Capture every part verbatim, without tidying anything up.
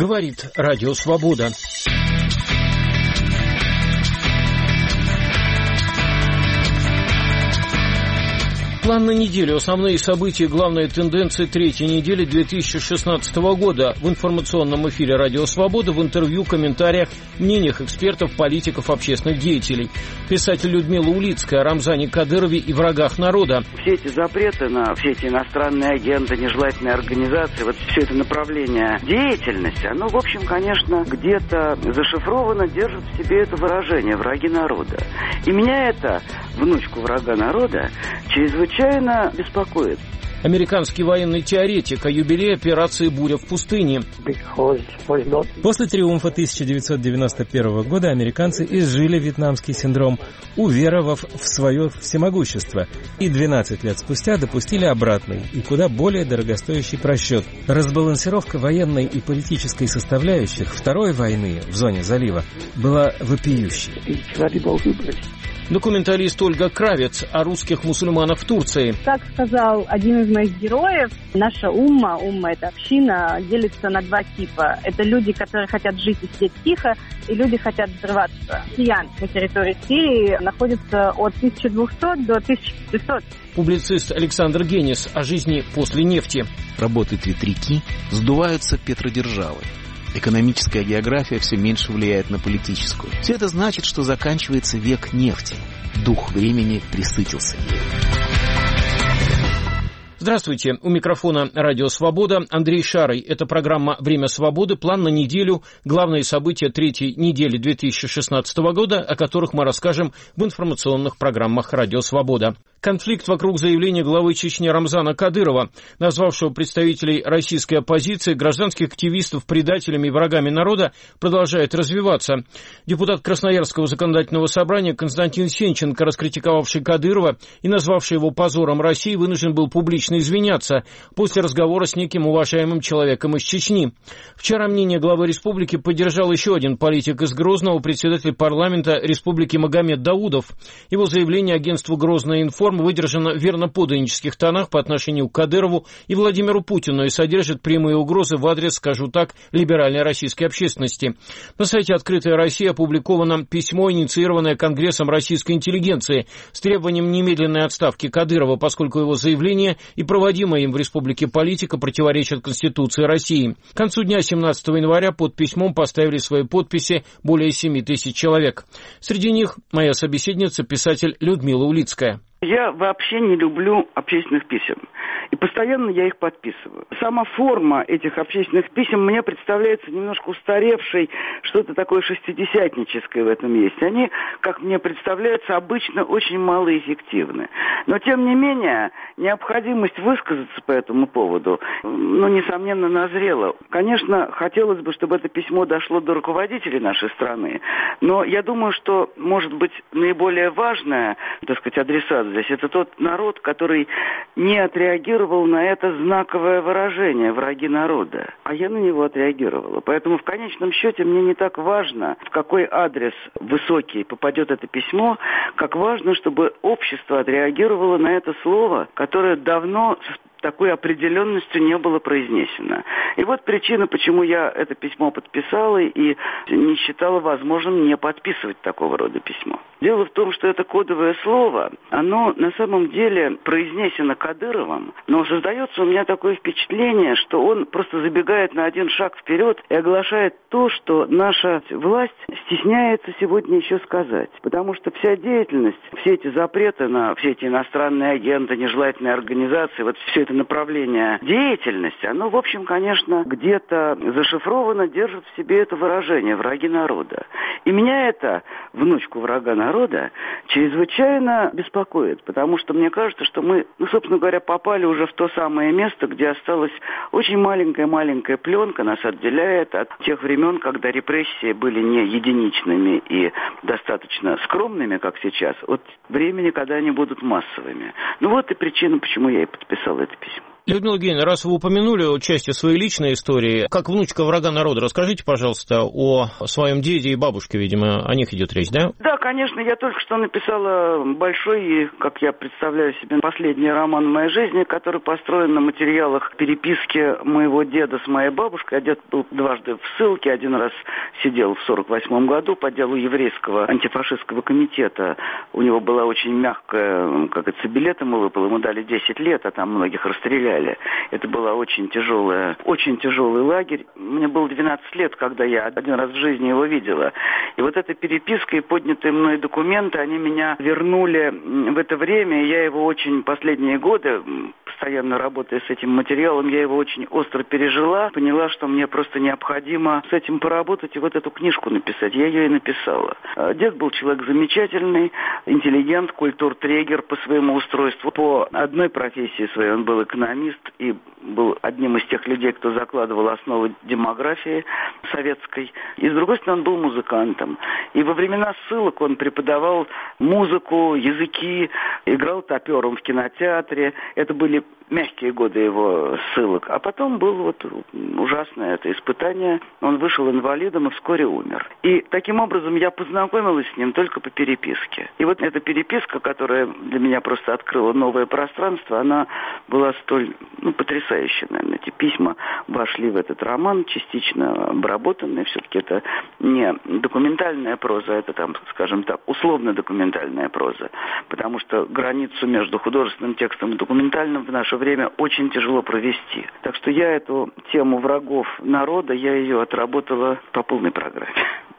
Говорит Радио Свобода. План на неделю. Основные события, главные тенденции третьей недели две тысячи шестнадцатого года. В информационном эфире Радио Свобода, в интервью, комментариях, мнениях экспертов, политиков, общественных деятелей. Писатель Людмила Улицкая о Рамзане Кадырове и врагах народа. Все эти запреты на все эти иностранные агенты, нежелательные организации, вот все это направление деятельности, оно, в общем, конечно, где-то зашифровано, держит в себе это выражение «враги народа». И меня это, внучку врага народа, чрезвычайно чрезвычайно беспокоит. Американский военный теоретик о юбилее операции «Буря в пустыне». После триумфа тысяча девятьсот девяносто первого года американцы изжили вьетнамский синдром, уверовав в свое всемогущество, и двенадцать лет спустя допустили обратный и куда более дорогостоящий просчет. Разбалансировка военной и политической составляющих Второй войны в зоне залива была вопиющей. Документалист Ольга Кравец о русских мусульманах в Турции. Как сказал один из моих героев, наша умма, умма — это община, делится на два типа. Это люди, которые хотят жить и сидеть тихо, и люди хотят взрываться. Россиян на территории Сирии находится от тысяча двухсот до тысячи пятисот. Публицист Александр Генис о жизни после нефти. Работают ветряки, сдуваются петродержавы. Экономическая география все меньше влияет на политическую. Все это значит, что заканчивается век нефти. Дух времени пресытился ею. Здравствуйте. У микрофона Радио Свобода Андрей Шарый. Это программа «Время свободы». План на неделю. Главные события третьей недели две тысячи шестнадцатого года, о которых мы расскажем в информационных программах Радио Свобода. Конфликт вокруг заявления главы Чечни Рамзана Кадырова, назвавшего представителей российской оппозиции, гражданских активистов предателями и врагами народа, продолжает развиваться. Депутат Красноярского законодательного собрания Константин Сенченко, раскритиковавший Кадырова и назвавший его позором России, вынужден был публично извиняться после разговора с неким уважаемым человеком из Чечни. Вчера мнение главы республики поддержал еще один политик из Грозного, председатель парламента республики Магомед Даудов. Его заявление агентству «Грозная информ» выдержано в верноподданнических тонах по отношению к Кадырову и Владимиру Путину и содержит прямые угрозы в адрес, скажу так, либеральной российской общественности. На сайте «Открытая Россия» опубликовано письмо, инициированное Конгрессом российской интеллигенции с требованием немедленной отставки Кадырова, поскольку его заявление и проводимая им в республике политика противоречат Конституции России. К концу дня семнадцатого января под письмом поставили свои подписи более семи тысяч человек. Среди них моя собеседница, писатель Людмила Улицкая. Я вообще не люблю общественных писем, и постоянно я их подписываю. Сама форма этих общественных писем мне представляется немножко устаревшей, что-то такое шестидесятническое в этом есть. Они, как мне представляются, обычно очень малоэффективны. Но, тем не менее, необходимость высказаться по этому поводу, ну, несомненно, назрела. Конечно, хотелось бы, чтобы это письмо дошло до руководителей нашей страны, но я думаю, что, может быть, наиболее важное, так сказать, адресат здесь, это тот народ, который не отреагировал на это знаковое выражение «враги народа». А я на него отреагировала. Поэтому в конечном счете мне не так важно, в какой адрес высокий попадет это письмо, как важно, чтобы общество отреагировало на это слово, которое давно такой определенностью не было произнесено. И вот причина, почему я это письмо подписала и не считала возможным не подписывать такого рода письмо. Дело в том, что это кодовое слово, оно на самом деле произнесено Кадыровым, но создается у меня такое впечатление, что он просто забегает на один шаг вперед и оглашает то, что наша власть стесняется сегодня еще сказать. Потому что вся деятельность, все эти запреты на все эти иностранные агенты, нежелательные организации, вот все это направление деятельности, оно, в общем, конечно, где-то зашифровано, держит в себе это выражение «враги народа». И меня это, внучку врага народа, чрезвычайно беспокоит, потому что мне кажется, что мы, ну, собственно говоря, попали уже в то самое место, где осталась очень маленькая-маленькая пленка, нас отделяет от тех времен, когда репрессии были не единичными и достаточно скромными, как сейчас, от времени, когда они будут массовыми. Ну вот и причина, почему я и подписал это письмо. Людмила Евгеньевна, раз вы упомянули части своей личной истории, как внучка врага народа, расскажите, пожалуйста, о своем деде и бабушке, видимо, о них идет речь, да? Да, конечно, я только что написала большой, как я представляю себе, последний роман в моей жизни, который построен на материалах переписки моего деда с моей бабушкой. А дед был дважды в ссылке, один раз сидел в сорок восьмом году по делу еврейского антифашистского комитета. У него была очень мягкая, как говорится, билет ему выпал, ему дали десять лет, а там многих расстреляли. Это была очень тяжелая, очень тяжелый лагерь. Мне было двенадцать лет, когда я один раз в жизни его видела. И вот эта переписка и поднятые мной документы, они меня вернули в это время. И я его очень последние годы, постоянно работая с этим материалом, я его очень остро пережила. Поняла, что мне просто необходимо с этим поработать и вот эту книжку написать. Я ее и написала. Дед был человек замечательный, интеллигент, культуртрегер по своему устройству. По одной профессии своей он был экономист и был одним из тех людей, кто закладывал основы демографии советской. И, с другой стороны, он был музыкантом. И во времена ссылок он преподавал музыку, языки, играл топером в кинотеатре. Это были мягкие годы его ссылок. А потом было вот ужасное это испытание. Он вышел инвалидом и вскоре умер. И таким образом я познакомилась с ним только по переписке. И вот эта переписка, которая для меня просто открыла новое пространство, она была столь ну, потрясающая, наверное. Эти письма вошли в этот роман, частично обработанные. Все-таки это не документальная проза, это там, скажем так, условно-документальная проза. Потому что границу между художественным текстом и документальным в наше время очень тяжело провести. Так что я эту тему врагов народа, я ее отработала по полной программе.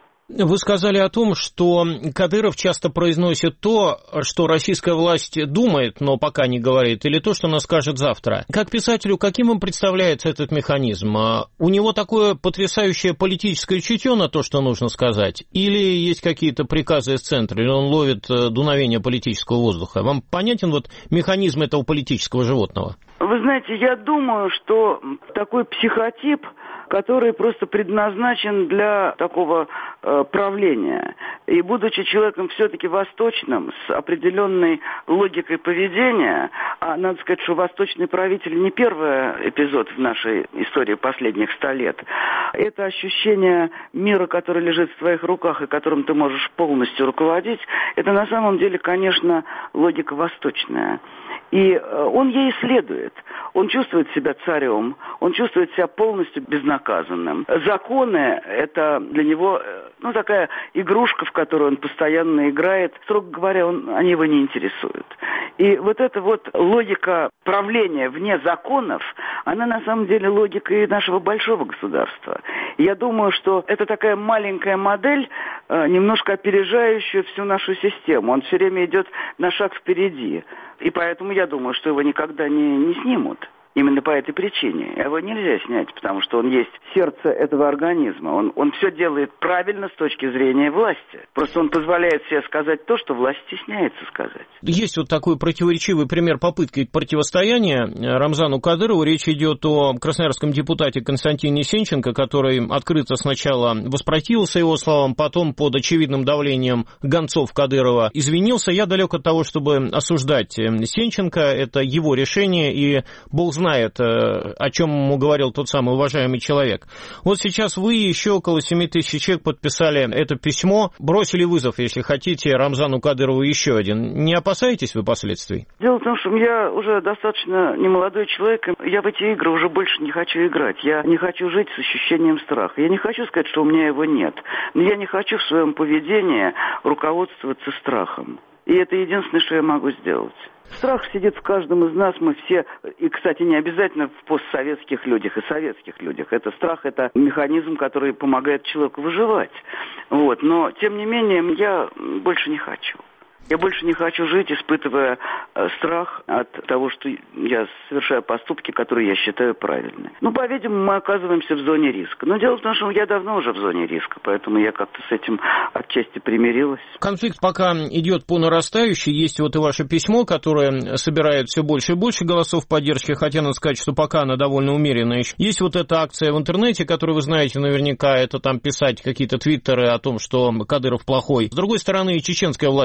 Вы сказали о том, что Кадыров часто произносит то, что российская власть думает, но пока не говорит, или то, что она скажет завтра. Как писателю, каким вам представляется этот механизм? У него такое потрясающее политическое чутье на то, что нужно сказать? Или есть какие-то приказы из центра, или он ловит дуновение политического воздуха? Вам понятен вот механизм этого политического животного? Вы знаете, я думаю, что такой психотип, который просто предназначен для такого э, правления. И будучи человеком все-таки восточным, с определенной логикой поведения, а надо сказать, что восточный правитель не первый эпизод в нашей истории последних ста лет, это ощущение мира, который лежит в твоих руках и которым ты можешь полностью руководить, это на самом деле, конечно, логика восточная. И он ей следует. Он чувствует себя царем, он чувствует себя полностью безнаказанным. Законы – это для него ну, такая игрушка, в которую он постоянно играет. Строго говоря, он, они его не интересуют. И вот эта вот логика правления вне законов, она на самом деле логика и нашего большого государства. И я думаю, что это такая маленькая модель, немножко опережающая всю нашу систему. Он все время идет на шаг впереди. И поэтому я думаю, что его никогда не, не снимут. Именно по этой причине. Его нельзя снять, потому что он есть сердце этого организма. Он, он все делает правильно с точки зрения власти. Просто он позволяет себе сказать то, что власть стесняется сказать. Есть вот такой противоречивый пример попытки противостояния Рамзану Кадырову. Речь идет о красноярском депутате Константине Сенченко, который открыто сначала воспротивился его словам, потом под очевидным давлением гонцов Кадырова извинился. Я далек от того, чтобы осуждать Сенченко. Это его решение, и Бог знает, знает, о чем ему говорил тот самый уважаемый человек. Вот сейчас вы и еще около семь тысяч человек подписали это письмо, бросили вызов, если хотите, Рамзану Кадырову еще один. Не опасаетесь вы последствий? Дело в том, что я уже достаточно немолодой человек, я в эти игры уже больше не хочу играть. Я не хочу жить с ощущением страха. Я не хочу сказать, что у меня его нет, но я не хочу в своем поведении руководствоваться страхом. И это единственное, что я могу сделать. Страх сидит в каждом из нас, мы все, и, кстати, не обязательно в постсоветских людях и советских людях. Это страх, это механизм, который помогает человеку выживать. Вот. Но, тем не менее, я больше не хочу. Я больше не хочу жить, испытывая э, страх от того, что я совершаю поступки, которые я считаю правильными. Ну, по-видимому, мы оказываемся в зоне риска. Но дело в том, что я давно уже в зоне риска, поэтому я как-то с этим отчасти примирилась. Конфликт пока идет по нарастающей. Есть вот и ваше письмо, которое собирает все больше и больше голосов поддержки, хотя надо сказать, что пока она довольно умеренная. Есть вот эта акция в интернете, которую вы знаете наверняка, это там писать какие-то твиттеры о том, что Кадыров плохой. С другой стороны, и чеченская власть тоже не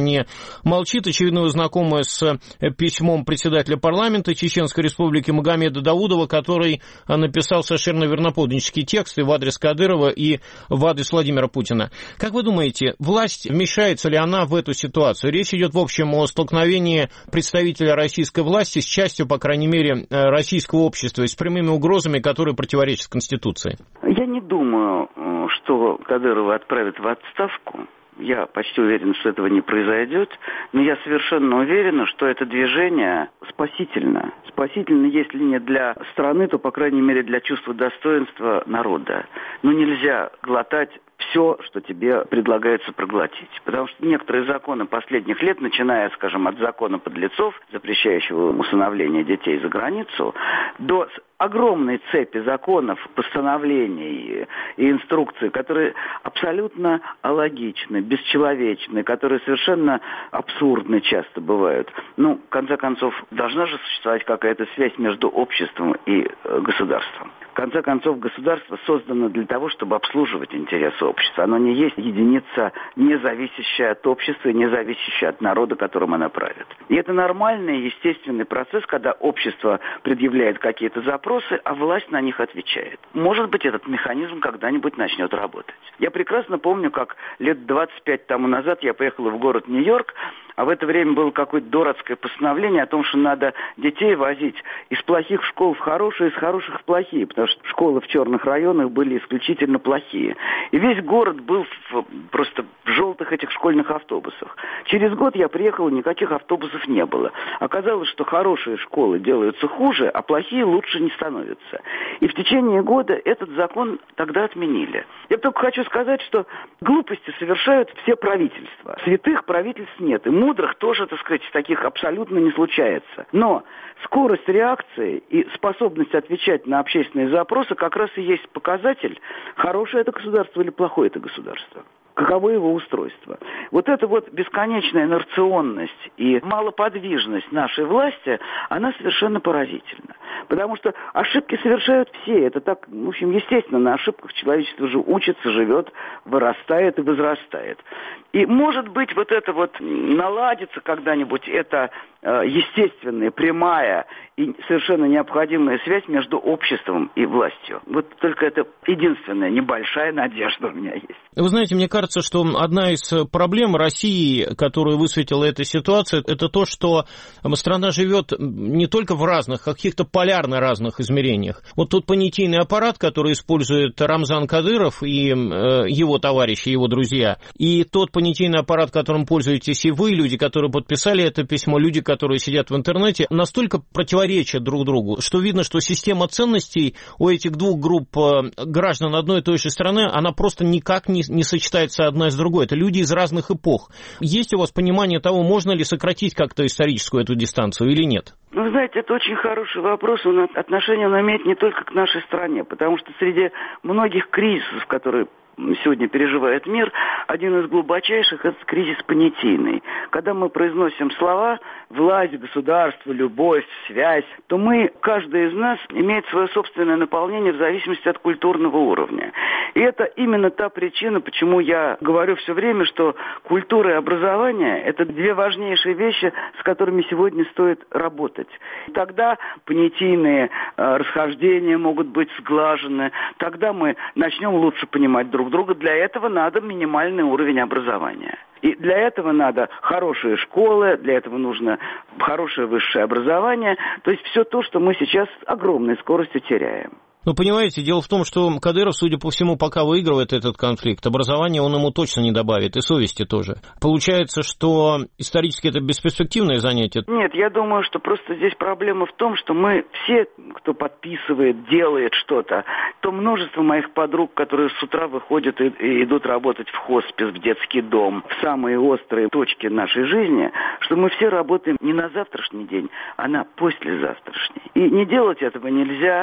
не молчит. Очевидно, вы знакомы с письмом председателя парламента Чеченской Республики Магомеда Даудова, который написал совершенно верноподданнический текст и в адрес Кадырова, и в адрес Владимира Путина. Как вы думаете, власть, вмешается ли она в эту ситуацию? Речь идет, в общем, о столкновении представителя российской власти с частью, по крайней мере, российского общества, и с прямыми угрозами, которые противоречат Конституции. Я не думаю, что Кадырова отправят в отставку. Я почти уверен, что этого не произойдет, но я совершенно уверен, что это движение спасительно. Спасительно, если не для страны, то, по крайней мере, для чувства достоинства народа. Но нельзя глотать все, что тебе предлагается проглотить. Потому что некоторые законы последних лет, начиная, скажем, от закона подлецов, запрещающего усыновление детей за границу, до огромной цепи законов, постановлений и инструкций, которые абсолютно алогичны, бесчеловечны, которые совершенно абсурдны часто бывают. Ну, в конце концов, должна же существовать какая-то связь между обществом и государством. В конце концов, государство создано для того, чтобы обслуживать интересы общества. Оно не есть единица, не зависящая от общества, не зависящая от народа, которым она правит. И это нормальный, естественный процесс, когда общество предъявляет какие-то запросы, а власть на них отвечает. Может быть, этот механизм когда-нибудь начнет работать. Я прекрасно помню, как лет двадцать пять тому назад я поехал в город Нью-Йорк, а в это время было какое-то дурацкое постановление о том, что надо детей возить из плохих школ в хорошие, из хороших в плохие, потому что школы в черных районах были исключительно плохие. И весь город был в, просто в желтых этих школьных автобусах. Через год я приехал, никаких автобусов не было. Оказалось, что хорошие школы делаются хуже, а плохие лучше не становятся. И в течение года этот закон тогда отменили. Я только хочу сказать, что глупости совершают все правительства. Святых правительств нет, и мудрых тоже, так сказать, таких абсолютно не случается. Но скорость реакции и способность отвечать на общественные запросы как раз и есть показатель, хорошее это государство или плохое это государство. Каково его устройство. Вот эта вот бесконечная инерционность и малоподвижность нашей власти, она совершенно поразительна. Потому что ошибки совершают все. Это так, в общем, естественно, на ошибках человечество же учится, живет, вырастает и возрастает. И, может быть, вот это вот наладится когда-нибудь, эта э, естественная, прямая и совершенно необходимая связь между обществом и властью. Вот только это единственная небольшая надежда у меня есть. Вы знаете, мне кажется, что одна из проблем России, которую высветила эта ситуация, это то, что страна живет не только в разных, а каких-то полярно разных измерениях. Вот тот понятийный аппарат, который использует Рамзан Кадыров и э, его товарищи, его друзья, и тот понятийный аппарат, которым пользуетесь и вы, люди, которые подписали это письмо, люди, которые сидят в интернете, настолько противоречат друг другу, что видно, что система ценностей у этих двух групп граждан одной и той же страны, она просто никак не, не сочетается одна с другой. Это люди из разных эпох. Есть у вас понимание того, можно ли сократить как-то историческую эту дистанцию или нет? Ну, знаете, это очень хороший вопрос. Он отношение он имеет не только к нашей стране, потому что среди многих кризисов, которые сегодня переживает мир, один из глубочайших – это кризис понятийный. Когда мы произносим слова «власть», «государство», «любовь», «связь», то мы, каждый из нас, имеет свое собственное наполнение в зависимости от культурного уровня. И это именно та причина, почему я говорю все время, что культура и образование – это две важнейшие вещи, с которыми сегодня стоит работать. Тогда понятийные э, расхождения могут быть сглажены, тогда мы начнем лучше понимать друг друга. Для этого надо минимальный уровень образования. И для этого надо хорошие школы, для этого нужно хорошее высшее образование. То есть все то, что мы сейчас с огромной скоростью теряем. Ну, понимаете, дело в том, что Кадыров, судя по всему, пока выигрывает этот конфликт, образование он ему точно не добавит, и совести тоже. Получается, что исторически это бесперспективное занятие? Нет, я думаю, что просто здесь проблема в том, что мы все, кто подписывает, делает что-то, то множество моих подруг, которые с утра выходят и, и идут работать в хоспис, в детский дом, в самые острые точки нашей жизни, что мы все работаем не на завтрашний день, а на послезавтрашний. И не делать этого нельзя.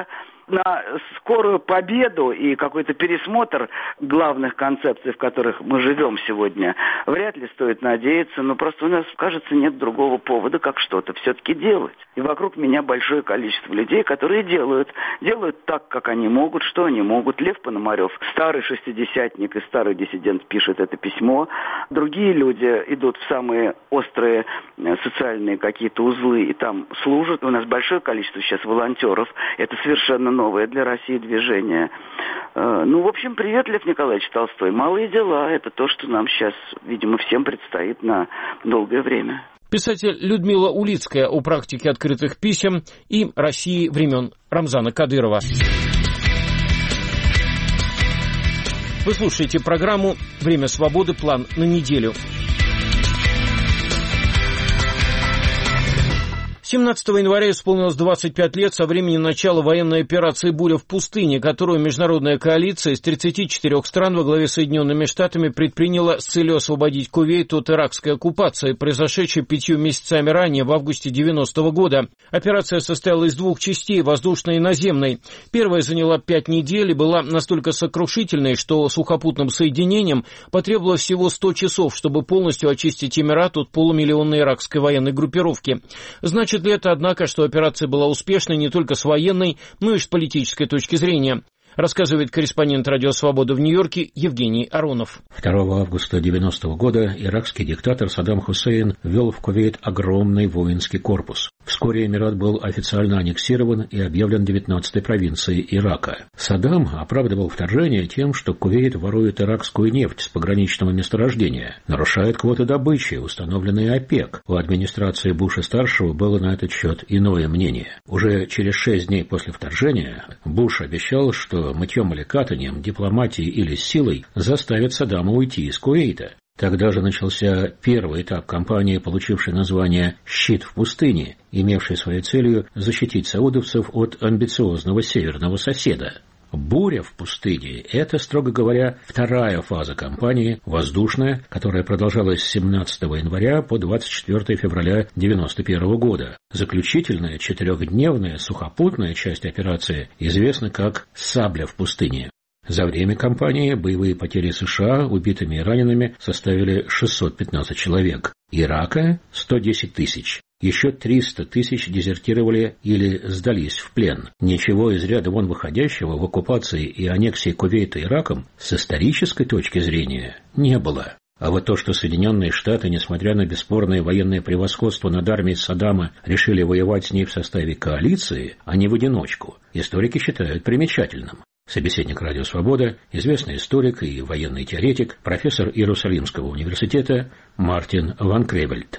на скорую победу и какой-то пересмотр главных концепций, в которых мы живем сегодня, вряд ли стоит надеяться, но просто у нас, кажется, нет другого повода, как что-то все-таки делать. И вокруг меня большое количество людей, которые делают. Делают так, как они могут, что они могут. Лев Пономарев, старый шестидесятник и старый диссидент, пишет это письмо. Другие люди идут в самые острые социальные какие-то узлы и там служат. У нас большое количество сейчас волонтеров. Это совершенно новое для России движение. Ну, в общем, привет, Лев Николаевич Толстой. Малые дела – это то, что нам сейчас, видимо, всем предстоит на долгое время. Писатель Людмила Улицкая о практике открытых писем и России времен Рамзана Кадырова. Вы слушаете программу «Время свободы. План на неделю». семнадцатого января исполнилось двадцать пять лет со времени начала военной операции «Буря в пустыне», которую международная коалиция из тридцати четырёх стран во главе с Соединенными Штатами предприняла с целью освободить Кувейт от иракской оккупации, произошедшей пятью месяцами ранее, в августе девяностого года. Операция состояла из двух частей – воздушной и наземной. Первая заняла пять недель и была настолько сокрушительной, что сухопутным соединением потребовалось всего сто часов, чтобы полностью очистить Эмират от полумиллионной иракской военной группировки. Значит ли это, однако, что операция была успешной не только с военной, но и с политической точки зрения? Рассказывает корреспондент «Радио Свобода» в Нью-Йорке Евгений Аронов. второго августа девяностого года иракский диктатор Саддам Хусейн ввел в Кувейт огромный воинский корпус. Вскоре Эмират был официально аннексирован и объявлен девятнадцатой провинцией Ирака. Саддам оправдывал вторжение тем, что Кувейт ворует иракскую нефть с пограничного месторождения, нарушает квоты добычи, установленные ОПЕК. У администрации Буша-старшего было на этот счет иное мнение. Уже через шесть дней после вторжения Буш обещал, что мытьем или катанием, дипломатией или силой заставит Саддама уйти из Кувейта. Тогда же начался первый этап кампании, получившей название «Щит в пустыне», имевший своей целью защитить саудовцев от амбициозного северного соседа. «Буря в пустыне» — это, строго говоря, вторая фаза кампании, воздушная, которая продолжалась с семнадцатого января по двадцать четвёртого февраля девяносто первого года. Заключительная четырехдневная сухопутная часть операции известна как «Сабля в пустыне». За время кампании боевые потери США убитыми и ранеными составили шестьсот пятнадцать человек, Ирака – сто десять тысяч. Еще триста тысяч дезертировали или сдались в плен. Ничего из ряда вон выходящего в оккупации и аннексии Кувейта Ираком с исторической точки зрения не было. А вот то, что Соединенные Штаты, несмотря на бесспорное военное превосходство над армией Саддама, решили воевать с ней в составе коалиции, а не в одиночку, историки считают примечательным. Собеседник «Радио Свобода», известный историк и военный теоретик, профессор Иерусалимского университета Мартин Ван Кревельд.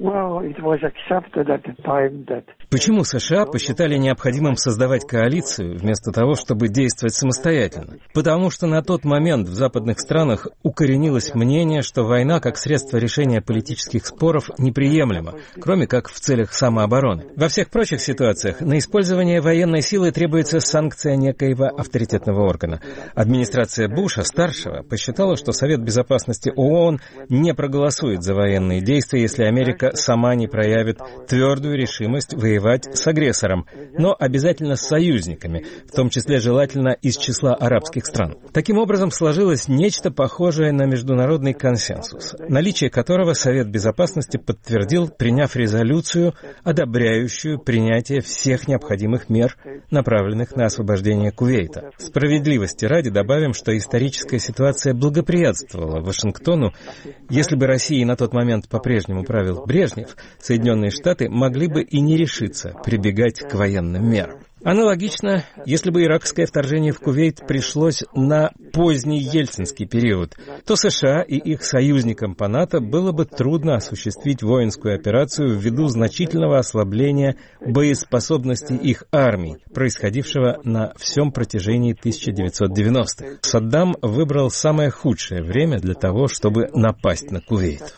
Почему США посчитали необходимым создавать коалицию вместо того, чтобы действовать самостоятельно? Потому что на тот момент в западных странах укоренилось мнение, что война как средство решения политических споров неприемлема, кроме как в целях самообороны. Во всех прочих ситуациях на использование военной силы требуется санкция некоего авторитетного органа. Администрация Буша-старшего посчитала, что Совет Безопасности ООН не проголосует за военные действия, если Америка сама не проявит твердую решимость воевать с агрессором, но обязательно с союзниками, в том числе желательно из числа арабских стран. Таким образом, сложилось нечто похожее на международный консенсус, наличие которого Совет Безопасности подтвердил, приняв резолюцию, одобряющую принятие всех необходимых мер, направленных на освобождение Кувейта. Справедливости ради добавим, что историческая ситуация благоприятствовала Вашингтону. Если бы Россией на тот момент по-прежнему правил Брежнев, Соединенные Штаты могли бы и не решиться прибегать к военным мерам. Аналогично, если бы иракское вторжение в Кувейт пришлось на поздний ельцинский период, то США и их союзникам по НАТО было бы трудно осуществить воинскую операцию ввиду значительного ослабления боеспособности их армий, происходившего на всем протяжении тысяча девятьсот девяностых. Саддам выбрал самое худшее время для того, чтобы напасть на Кувейт.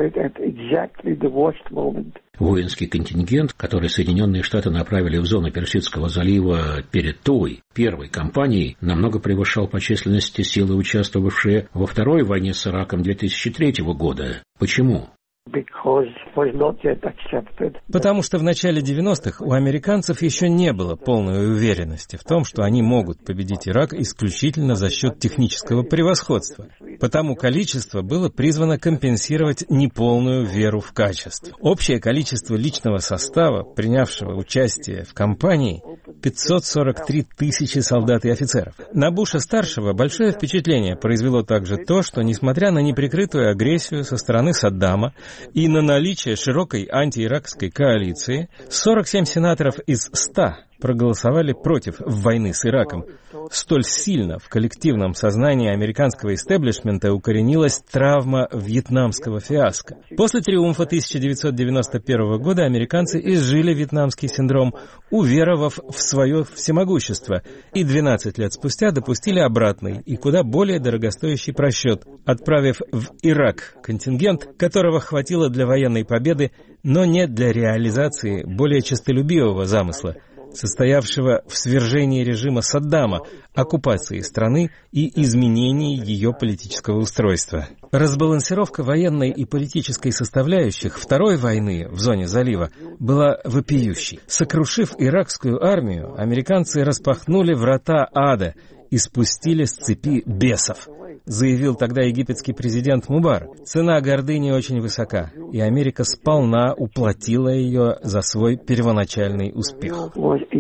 Воинский контингент, который Соединенные Штаты направили в зону Персидского залива перед той, первой кампанией, намного превышал по численности силы, участвовавшие во второй войне с Ираком две тысячи третьего года. Почему? Потому что в начале девяностых у американцев еще не было полной уверенности в том, что они могут победить Ирак исключительно за счет технического превосходства. Потому количество было призвано компенсировать неполную веру в качество. Общее количество личного состава, принявшего участие в кампании, пятьсот сорок три тысячи солдат и офицеров. На Буша-старшего большое впечатление произвело также то, что, несмотря на неприкрытую агрессию со стороны Саддама и на наличие широкой антииракской коалиции, сорок семь сенаторов из ста проголосовали против войны с Ираком. Столь сильно в коллективном сознании американского истеблишмента укоренилась травма вьетнамского фиаско. После триумфа тысяча девятьсот девяносто первого года американцы изжили вьетнамский синдром, уверовав в свое всемогущество, и двенадцать лет спустя допустили обратный и куда более дорогостоящий просчет, отправив в Ирак контингент, которого хватило для военной победы, но не для реализации более честолюбивого замысла, состоявшего в свержении режима Саддама, оккупации страны и изменении ее политического устройства. Разбалансировка военной и политической составляющих Второй войны в зоне залива была вопиющей. Сокрушив иракскую армию, американцы распахнули врата ада и спустили с цепи бесов, заявил тогда египетский президент Мубарак. Цена гордыни очень высока, и Америка сполна уплатила ее за свой первоначальный успех.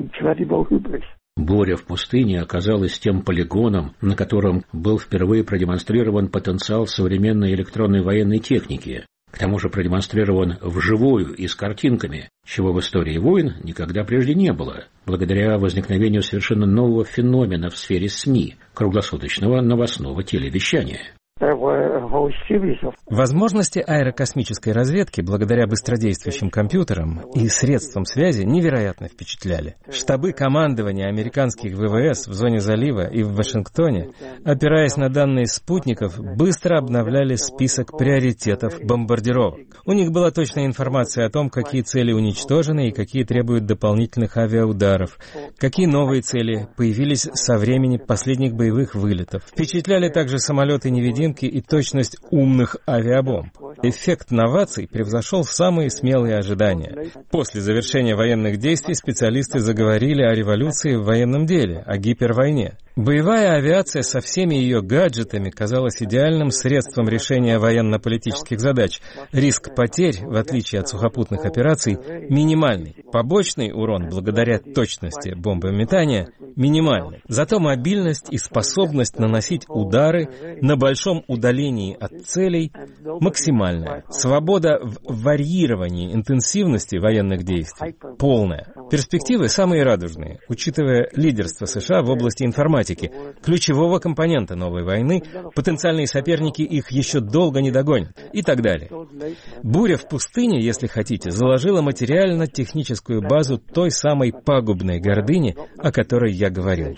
Буря в пустыне оказалась тем полигоном, на котором был впервые продемонстрирован потенциал современной электронной военной техники. К тому же продемонстрирован вживую и с картинками, чего в истории войн никогда прежде не было, благодаря возникновению совершенно нового феномена в сфере СМИ – круглосуточного новостного телевещания. Возможности аэрокосмической разведки благодаря быстродействующим компьютерам и средствам связи невероятно впечатляли. Штабы командования американских ВВС в зоне залива и в Вашингтоне, опираясь на данные спутников, быстро обновляли список приоритетов бомбардировок. У них была точная информация о том, какие цели уничтожены и какие требуют дополнительных авиаударов, какие новые цели появились со времени последних боевых вылетов. Впечатляли также самолеты-невидимки и точность умных авиабомб. Эффект новаций превзошел самые смелые ожидания. После завершения военных действий специалисты заговорили о революции в военном деле, о гипервойне. Боевая авиация со всеми ее гаджетами казалась идеальным средством решения военно-политических задач. Риск потерь, в отличие от сухопутных операций, минимальный. Побочный урон, благодаря точности бомбометания, минимальный. Зато мобильность и способность наносить удары на большом удалении от целей максимальная. Свобода в варьировании интенсивности военных действий полная. Перспективы самые радужные, учитывая лидерство США в области информатики, ключевого компонента новой войны, потенциальные соперники их еще долго не догонят и так далее. Буря в пустыне, если хотите, заложила материально-техническую базу той самой пагубной гордыни, о которой я говорил.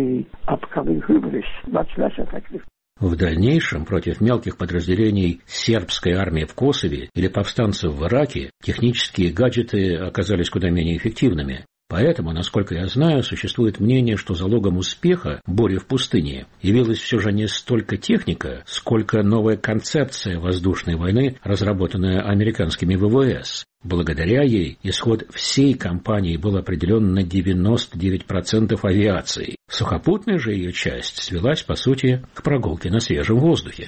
В дальнейшем против мелких подразделений сербской армии в Косове или повстанцев в Ираке технические гаджеты оказались куда менее эффективными. Поэтому, насколько я знаю, существует мнение, что залогом успеха бури в пустыне явилась все же не столько техника, сколько новая концепция воздушной войны, разработанная американскими ВВС. Благодаря ей исход всей кампании был определен на девяносто девять процентов авиации. Сухопутная же ее часть свелась, по сути, к прогулке на свежем воздухе.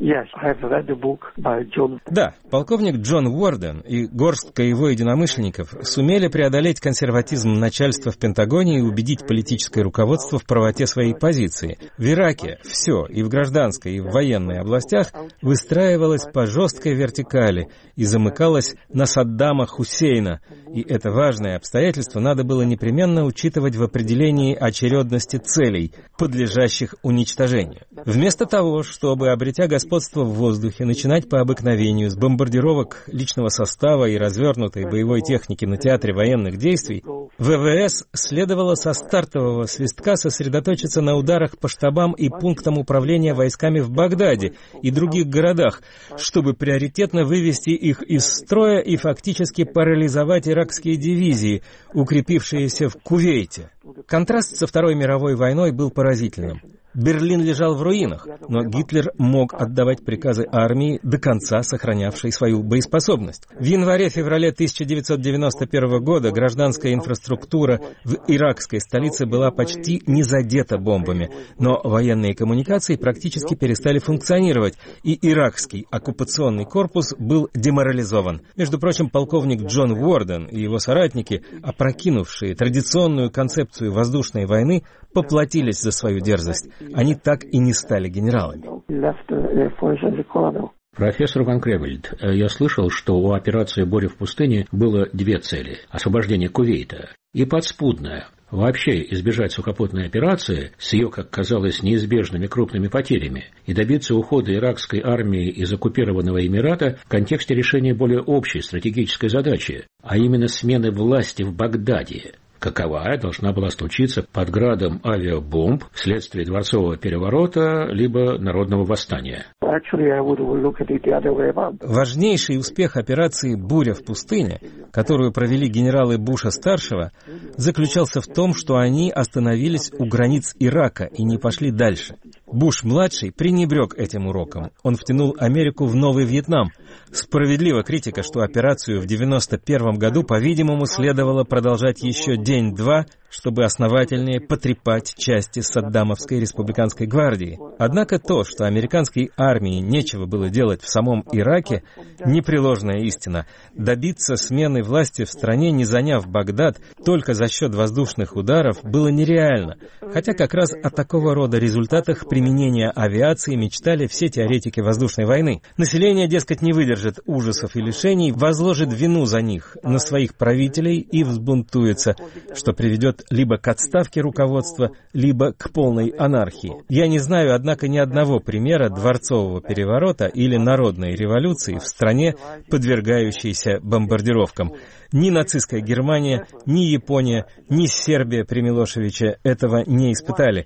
Да, полковник Джон Уорден и горстка его единомышленников сумели преодолеть консерватизм начальства в Пентагоне и убедить политическое руководство в правоте своей позиции. В Ираке все, и в гражданской, и в военной областях, выстраивалось по жесткой вертикали и замыкалось на Саддама Хусейна, и это важное обстоятельство надо было непременно учитывать в определении очередности целей, подлежащих уничтожению. Вместо того, чтобы, обретя господство в воздухе, начинать по обыкновению с бомбардировок личного состава и развернутой боевой техники на театре военных действий, ВВС следовало со стартового свистка сосредоточиться на ударах по штабам и пунктам управления войсками в Багдаде и других городах, чтобы приоритетно вывести их из строя и фактически парализовать иракские дивизии, укрепившиеся в Кувейте. Контраст со Второй мировой войной был поразительным. Берлин лежал в руинах, но Гитлер мог отдавать приказы армии, до конца сохранявшей свою боеспособность. В январе-феврале тысяча девятьсот девяносто первого года гражданская инфраструктура в иракской столице была почти не задета бомбами, но военные коммуникации практически перестали функционировать, и иракский оккупационный корпус был деморализован. Между прочим, полковник Джон Уорден и его соратники, опрокинувшие традиционную концепцию воздушной войны, поплатились за свою дерзость. Они так и не стали генералами. Профессор Ван Кревельд, я слышал, что у операции «Буря в пустыне» было две цели – освобождение Кувейта и подспудная. Вообще избежать сухопутной операции с ее, как казалось, неизбежными крупными потерями и добиться ухода иракской армии из оккупированного Эмирата в контексте решения более общей стратегической задачи, а именно смены власти в Багдаде. Каковая должна была случиться под градом авиабомб вследствие дворцового переворота либо народного восстания. Важнейший успех операции «Буря в пустыне», которую провели генералы Буша-старшего, заключался в том, что они остановились у границ Ирака и не пошли дальше. Буш-младший пренебрег этим уроком. Он втянул Америку в новый Вьетнам. Справедлива критика, что операцию в девяносто первом году, по-видимому, следовало продолжать еще день-два, чтобы основательнее потрепать части Саддамовской республиканской гвардии. Однако то, что американской армии нечего было делать в самом Ираке, непреложная истина. Добиться смены власти в стране, не заняв Багдад, только за счет воздушных ударов, было нереально. Хотя как раз о такого рода результатах применения авиации мечтали все теоретики воздушной войны. Население, дескать, не выдержит ужасов и лишений, возложит вину за них на своих правителей и взбунтуется, что приведет либо к отставке руководства, либо к полной анархии. Я не знаю, однако, ни одного примера дворцового переворота или народной революции в стране, подвергающейся бомбардировкам. Ни нацистская Германия, ни Япония, ни Сербия при Милошевиче этого не испытали.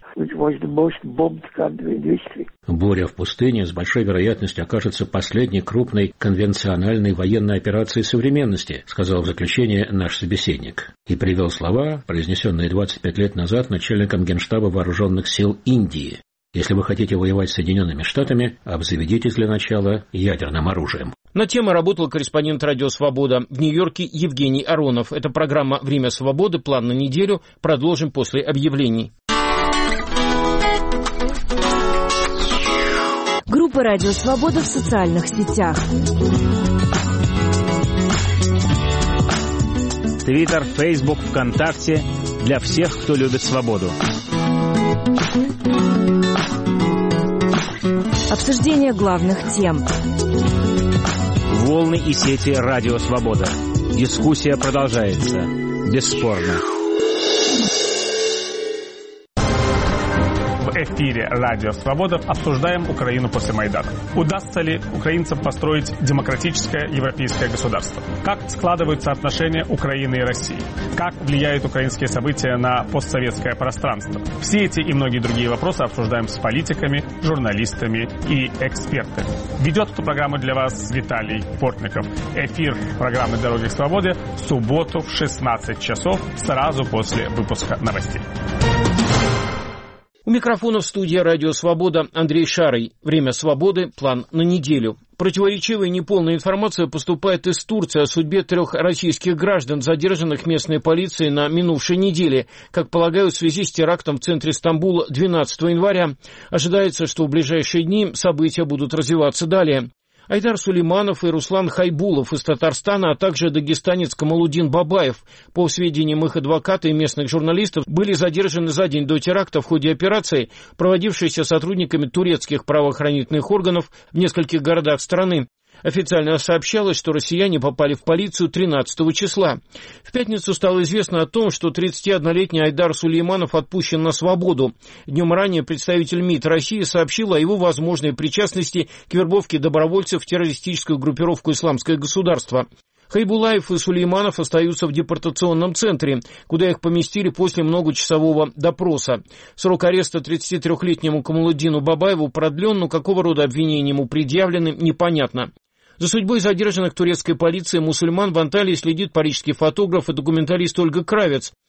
Буря в пустыне с большой вероятностью окажется последней крупной конвенциональной военной операцией современности, сказал в заключение наш собеседник. И привел слова, произнесенные двадцать пять лет назад начальником Генштаба вооруженных сил Индии. Если вы хотите воевать с Соединенными Штатами, обзаведитесь для начала ядерным оружием. На тему работал корреспондент «Радио Свобода» в Нью-Йорке Евгений Аронов. Это программа «Время свободы». План на неделю. Продолжим после объявлений. Группа «Радио Свобода» в социальных сетях. Твиттер, Фейсбук, ВКонтакте. Для всех, кто любит свободу. Обсуждение главных тем. Волны и сети «Радио Свобода». Дискуссия продолжается. Бесспорно. В эфире «Радио Свобода» обсуждаем Украину после Майдана. Удастся ли украинцам построить демократическое европейское государство? Как складываются отношения Украины и России? Как влияют украинские события на постсоветское пространство? Все эти и многие другие вопросы обсуждаем с политиками, журналистами и экспертами. Ведет эту программу для вас Виталий Портников. Эфир программы «Дороги к свободе» в субботу в шестнадцать часов, сразу после выпуска новостей. У микрофона в студии «Радио Свобода» Андрей Шарый. Время свободы. План на неделю. Противоречивая и неполная информация поступает из Турции о судьбе трех российских граждан, задержанных местной полицией на минувшей неделе. Как полагают, в связи с терактом в центре Стамбула двенадцатого января. Ожидается, что в ближайшие дни события будут развиваться далее. Айдар Сулейманов и Руслан Хайбулов из Татарстана, а также дагестанец Камалудин Бабаев, по сведениям их адвоката и местных журналистов, были задержаны за день до теракта в ходе операции, проводившейся сотрудниками турецких правоохранительных органов в нескольких городах страны. Официально сообщалось, что россияне попали в полицию тринадцатого числа. В пятницу стало известно о том, что тридцатиоднолетний Айдар Сулейманов отпущен на свободу. Днем ранее представитель МИД России сообщил о его возможной причастности к вербовке добровольцев в террористическую группировку «Исламское государство». Хайбулаев и Сулейманов остаются в депортационном центре, куда их поместили после многочасового допроса. Срок ареста тридцатитрёхлетнему Камалудину Бабаеву продлен, но какого рода обвинения ему предъявлены, непонятно. За судьбой задержанных турецкой полицией мусульман в Анталии следит парижский фотограф и документалист Ольга Кравец.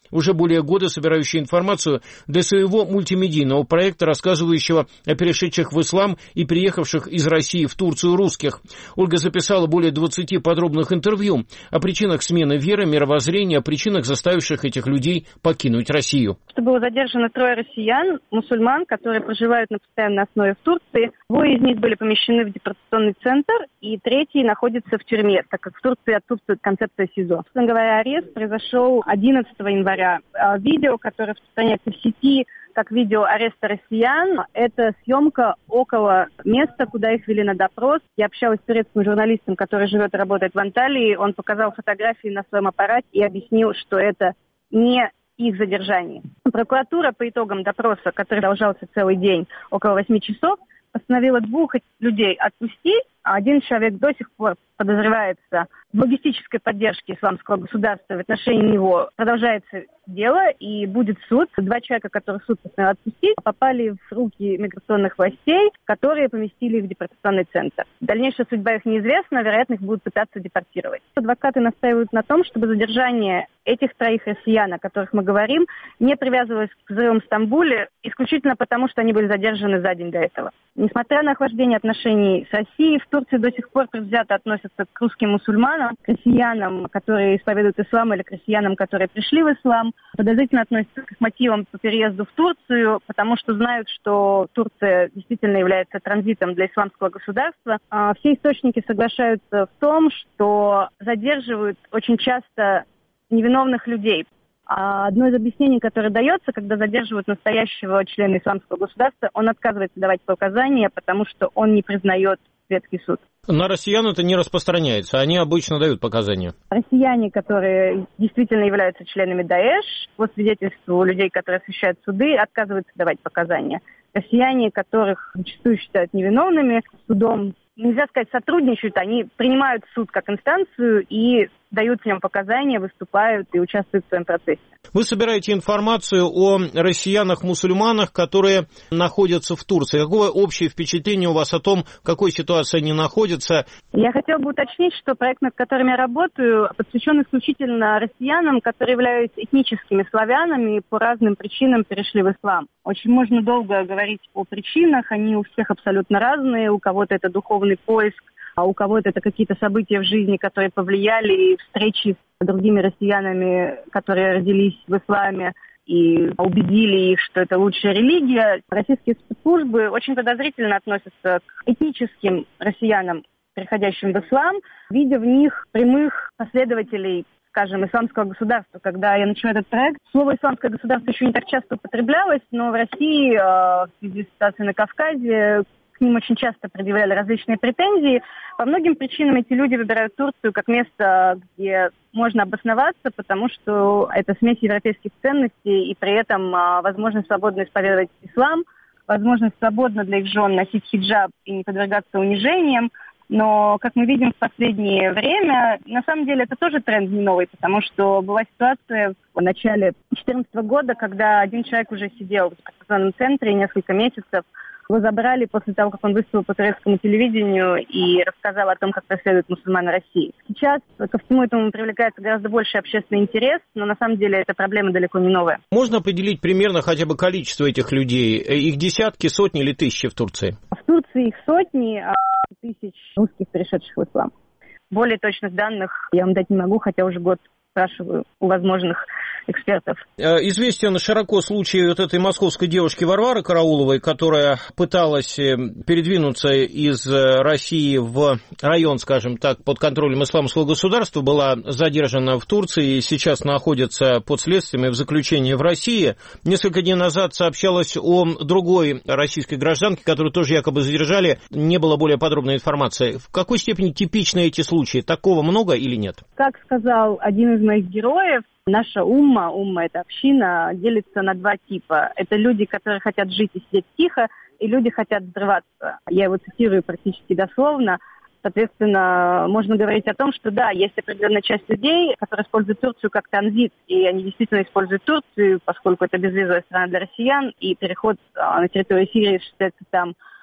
уже более года собирающая информацию для своего мультимедийного проекта, рассказывающего о перешедших в ислам и приехавших из России в Турцию русских. Ольга записала более двадцати подробных интервью о причинах смены веры, мировоззрения, о причинах, заставивших этих людей покинуть Россию. Было задержано трое россиян, мусульман, которые проживают на постоянной основе в Турции. Двое из них были помещены в депортационный центр, и третий находится в тюрьме, так как в Турции отсутствует концепция СИЗО. Собственно говоря, арест произошел одиннадцатого января. Видео, которое распространяется в сети как видео ареста россиян, это съемка около места, куда их вели на допрос. Я общалась с турецким журналистом, который живет и работает в Анталии. Он показал фотографии на своем аппарате и объяснил, что это не их задержание. Прокуратура по итогам допроса, который продолжался целый день, около восьми часов, постановила двух людей отпустить, а один человек до сих пор подозревается в логистической поддержке исламского государства. В отношении него продолжается дело и будет суд. Два человека, которых суд постановил отпустить, попали в руки миграционных властей, которые поместили их в депортационный центр. Дальнейшая судьба их неизвестна, вероятно, их будут пытаться депортировать. Адвокаты настаивают на том, чтобы задержание этих троих россиян, о которых мы говорим, не привязывалось к взрывам в Стамбуле, исключительно потому, что они были задержаны за день до этого. Несмотря на охлаждение отношений с Россией, в Турции до сих пор предвзято относятся к русским мусульманам, к россиянам, которые исповедуют ислам, или к россиянам, которые пришли в ислам. Подозрительно относятся к их мотивам по переезду в Турцию, потому что знают, что Турция действительно является транзитом для исламского государства. Все источники соглашаются в том, что задерживают очень часто невиновных людей. Одно из объяснений, которое дается, когда задерживают настоящего члена исламского государства, он отказывается давать показания, потому что он не признает светский суд. На россиян это не распространяется, они обычно дают показания. Россияне, которые действительно являются членами Даэш, по свидетельству людей, которые освещают суды, отказываются давать показания. Россияне, которых зачастую считают невиновными, судом, нельзя сказать, сотрудничают, они принимают суд как инстанцию и дают в нем показания, выступают и участвуют в своем процессе. Вы собираете информацию о россиянах-мусульманах, которые находятся в Турции. Какое общее впечатление у вас о том, в какой ситуации они находятся? Я хотела бы уточнить, что проект, над которым я работаю, посвящен исключительно россиянам, которые являются этническими славянами и по разным причинам перешли в ислам. Очень можно долго говорить о причинах, они у всех абсолютно разные, у кого-то это духовный поиск, а у кого-то это какие-то события в жизни, которые повлияли, и встречи с другими россиянами, которые родились в исламе, и убедили их, что это лучшая религия. Российские спецслужбы очень подозрительно относятся к этническим россиянам, переходящим в ислам, видя в них прямых последователей, скажем, исламского государства. Когда я начала этот проект, слово «исламское государство» еще не так часто употреблялось, но в России, в связи с ситуацией на Кавказе, к ним очень часто предъявляли различные претензии. По многим причинам эти люди выбирают Турцию как место, где можно обосноваться, потому что это смесь европейских ценностей, и при этом а, возможность свободно исповедовать ислам, возможность свободно для их жен носить хиджаб и не подвергаться унижениям. Но, как мы видим в последнее время, на самом деле это тоже тренд не новый, потому что была ситуация в начале две тысячи четырнадцатого года, когда один человек уже сидел в депортационном центре несколько месяцев. Его забрали после того, как он выступил по турецкому телевидению и рассказал о том, как преследуют мусульман России. Сейчас ко всему этому привлекается гораздо больше общественный интерес, но на самом деле эта проблема далеко не новая. Можно определить примерно хотя бы количество этих людей? Их десятки, сотни или тысячи в Турции? В Турции их сотни, а тысяч русских, перешедших в ислам. Более точных данных я вам дать не могу, хотя уже год спрашиваю у возможных экспертов. Известен широко случай вот этой московской девушки Варвары Карауловой, которая пыталась передвинуться из России в район, скажем так, под контролем исламского государства, была задержана в Турции и сейчас находится под следствием и в заключении в России. Несколько дней назад сообщалось о другой российской гражданке, которую тоже якобы задержали. Не было более подробной информации. В какой степени типичны эти случаи? Такого много или нет? Как сказал один из моих героев, наша умма, умма – это община, делится на два типа. Это люди, которые хотят жить и сидеть тихо, и люди хотят взрываться. Я его цитирую практически дословно. Соответственно, можно говорить о том, что да, есть определенная часть людей, которые используют Турцию как транзит, и они действительно используют Турцию, поскольку это безвизовая страна для россиян, и переход на территорию Сирии осуществляется там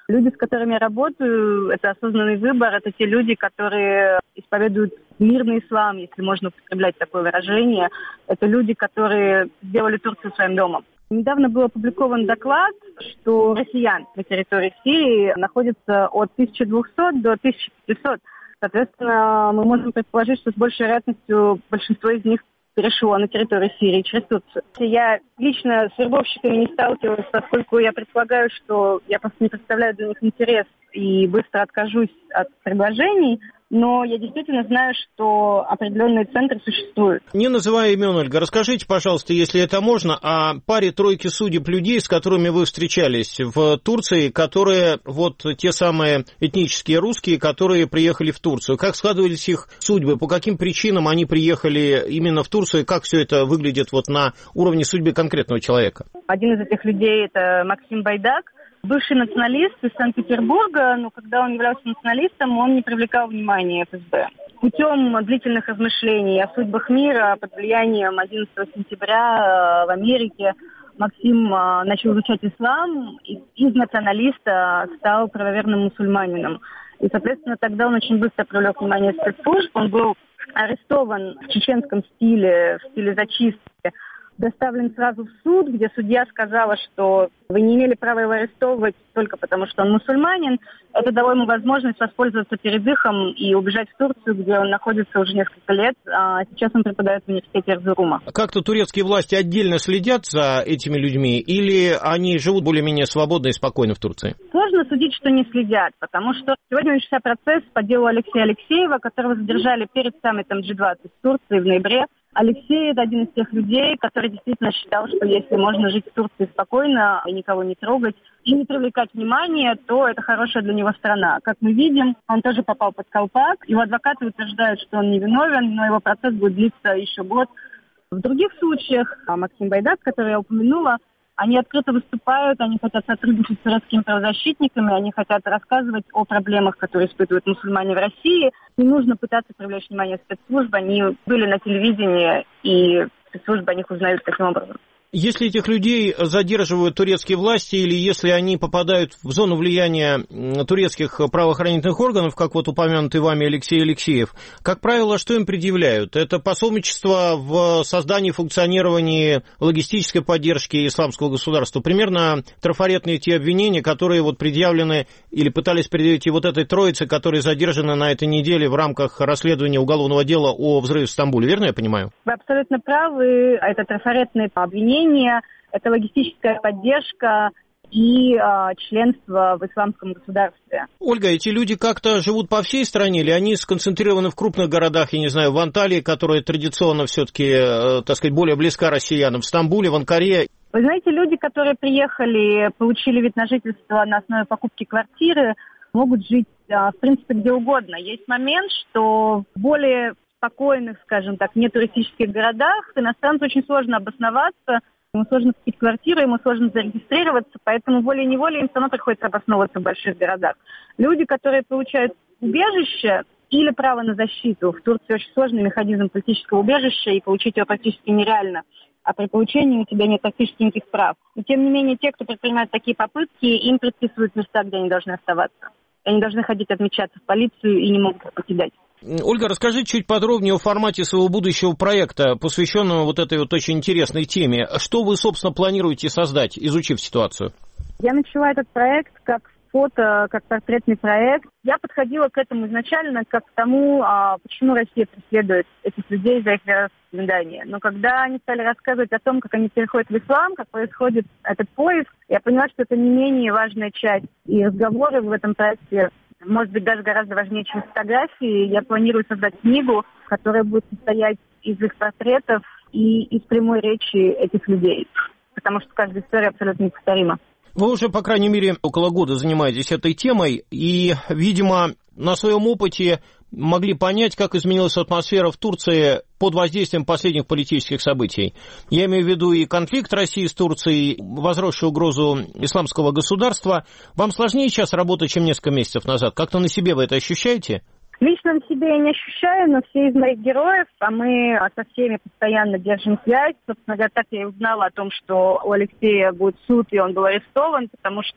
Люди, с которыми я работаю, это осознанный выбор, это те люди, которые исповедуют мирный ислам, если можно употреблять такое выражение. Это люди, которые сделали Турцию своим домом. Недавно был опубликован доклад, что россиян на территории Сирии находится от тысяча двухсот до тысячи пятисот. Соответственно, мы можем предположить, что с большей вероятностью большинство из них перешло на территорию Сирии через Турцию. Я лично с вербовщиками не сталкивалась, поскольку я предполагаю, что я просто не представляю для них интерес и быстро откажусь от предложений. Но я действительно знаю, что определенные центры существуют. Не называя имен, Ольга, расскажите, пожалуйста, если это можно, о паре-тройке судеб людей, с которыми вы встречались в Турции, которые вот те самые этнические русские, которые приехали в Турцию. Как складывались их судьбы, по каким причинам они приехали именно в Турцию, и как все это выглядит вот на уровне судьбы конкретного человека? Один из этих людей – это Максим Байдак. Бывший националист из Санкт-Петербурга, но когда он являлся националистом, он не привлекал внимания эф эс бэ. Путем длительных размышлений о судьбах мира под влиянием одиннадцатого сентября в Америке Максим начал изучать ислам и из националиста стал правоверным мусульманином. И, соответственно, тогда он очень быстро привлек внимание спецслужб. Он был арестован в чеченском стиле, в стиле зачистки, доставлен сразу в суд, где судья сказала, что вы не имели права его арестовывать только потому, что он мусульманин. Это дало ему возможность воспользоваться передыхом и убежать в Турцию, где он находится уже несколько лет, а сейчас он преподает в университете Эрзурума. Как-то турецкие власти отдельно следят за этими людьми, или они живут более-менее свободно и спокойно в Турции? Сложно судить, что не следят, потому что сегодня начался процесс по делу Алексея Алексеева, которого задержали перед саммитом джи двадцать в Турции в ноябре. Алексей – это один из тех людей, который действительно считал, что если можно жить в Турции спокойно и никого не трогать, и не привлекать внимание, то это хорошая для него страна. Как мы видим, он тоже попал под колпак. Его адвокаты утверждают, что он невиновен, но его процесс будет длиться еще год. В других случаях, Максим Байдак, который я упомянула, они открыто выступают, они хотят сотрудничать с турецкими правозащитниками, они хотят рассказывать о проблемах, которые испытывают мусульмане в России. Не нужно пытаться привлечь внимание спецслужб, они были на телевидении, и спецслужбы о них узнают таким образом. Если этих людей задерживают турецкие власти или если они попадают в зону влияния турецких правоохранительных органов, как вот упомянутый вами Алексей Алексеев, как правило, что им предъявляют? Это пособничество в создании и функционировании логистической поддержки исламского государства. Примерно трафаретные те обвинения, которые вот предъявлены или пытались предъявить и вот этой троице, которые задержаны на этой неделе в рамках расследования уголовного дела о взрыве в Стамбуле. Верно я понимаю? Вы абсолютно правы. Это трафаретные обвинения. Это логистическая поддержка и э, членство в исламском государстве. Ольга, эти люди как-то живут по всей стране, или они сконцентрированы в крупных городах, я не знаю, в Анталии, которая традиционно все-таки, э, так сказать, более близка россиянам, в Стамбуле, в Анкаре? Вы знаете, люди, которые приехали, получили вид на жительство на основе покупки квартиры, могут жить, э, в принципе, где угодно. Есть момент, что в более спокойных, скажем так, нетуристических городах иностранцу очень сложно обосноваться, ему сложно купить квартиру, ему сложно зарегистрироваться, поэтому волей-неволей им все равно приходится обосновываться в больших городах. Люди, которые получают убежище или право на защиту, в Турции очень сложный механизм политического убежища, и получить его практически нереально, а при получении у тебя нет практически никаких прав. Но тем не менее, те, кто предпринимает такие попытки, им предписывают места, где они должны оставаться. Они должны ходить отмечаться в полицию и не могут их покидать. Ольга, расскажите чуть подробнее о формате своего будущего проекта, посвященного вот этой вот очень интересной теме. Что вы, собственно, планируете создать, изучив ситуацию? Я начала этот проект как фото, как портретный проект. Я подходила к этому изначально как к тому, почему Россия преследует этих людей за их вероисповедание. Но когда они стали рассказывать о том, как они переходят в ислам, как происходит этот поиск, я поняла, что это не менее важная часть. И разговоры в этом проекте, может быть, даже гораздо важнее, чем фотографии. Я планирую создать книгу, которая будет состоять из их портретов и из прямой речи этих людей. Потому что каждая история абсолютно неповторима. Вы уже, по крайней мере, около года занимаетесь этой темой, и, видимо, на своем опыте могли понять, как изменилась атмосфера в Турции под воздействием последних политических событий. Я имею в виду и конфликт России с Турцией, возросшую угрозу исламского государства. Вам сложнее сейчас работать, чем несколько месяцев назад? Как-то на себе вы это ощущаете? Лично на себе я не ощущаю, но все из моих героев, а мы со всеми постоянно держим связь. Собственно говоря, так я и узнала о том, что у Алексея будет суд, и он был арестован, потому что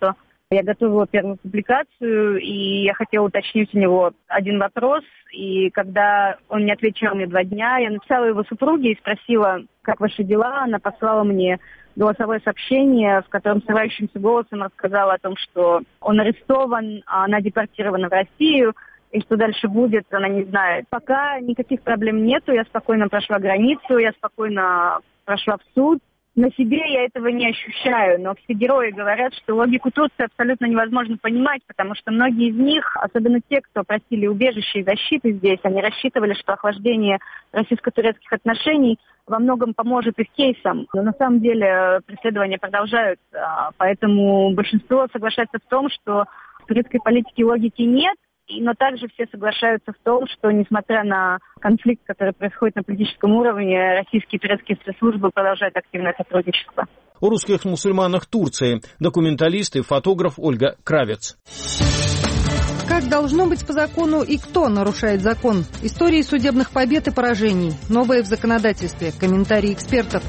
Я готовила первую публикацию, и я хотела уточнить у него один вопрос. И когда он не отвечал мне два дня, я написала его супруге и спросила, как ваши дела. Она послала мне голосовое сообщение, в котором срывающимся голосом рассказала о том, что он арестован, а она депортирована в Россию. И что дальше будет, она не знает. Пока никаких проблем нету, я спокойно прошла границу, я спокойно прошла в суд. На себе я этого не ощущаю, но все герои говорят, что логику Турции абсолютно невозможно понимать, потому что многие из них, особенно те, кто просили убежище и защиты здесь, они рассчитывали, что охлаждение российско-турецких отношений во многом поможет их кейсам. Но на самом деле преследования продолжаются, поэтому большинство соглашается в том, что в турецкой политике логики нет. Но также все соглашаются в том, что, несмотря на конфликт, который происходит на политическом уровне, российские и турецкие спецслужбы продолжают активное сотрудничество. О русских мусульманах Турции. Документалист и фотограф Ольга Кравец. Как должно быть по закону и кто нарушает закон? Истории судебных побед и поражений. Новое в законодательстве. Комментарии экспертов.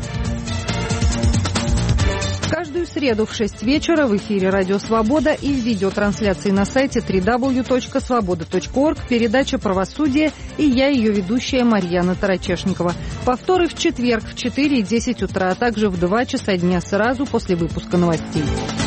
Каждую среду в шесть вечера в эфире «Радио Свобода» и в видеотрансляции на сайте дабл ю дабл ю дабл ю точка свобода точка орг передача «Правосудие» и я, ее ведущая Марьяна Тарачешникова. Повторы в четверг в четыре и десять утра, а также в два часа дня сразу после выпуска новостей.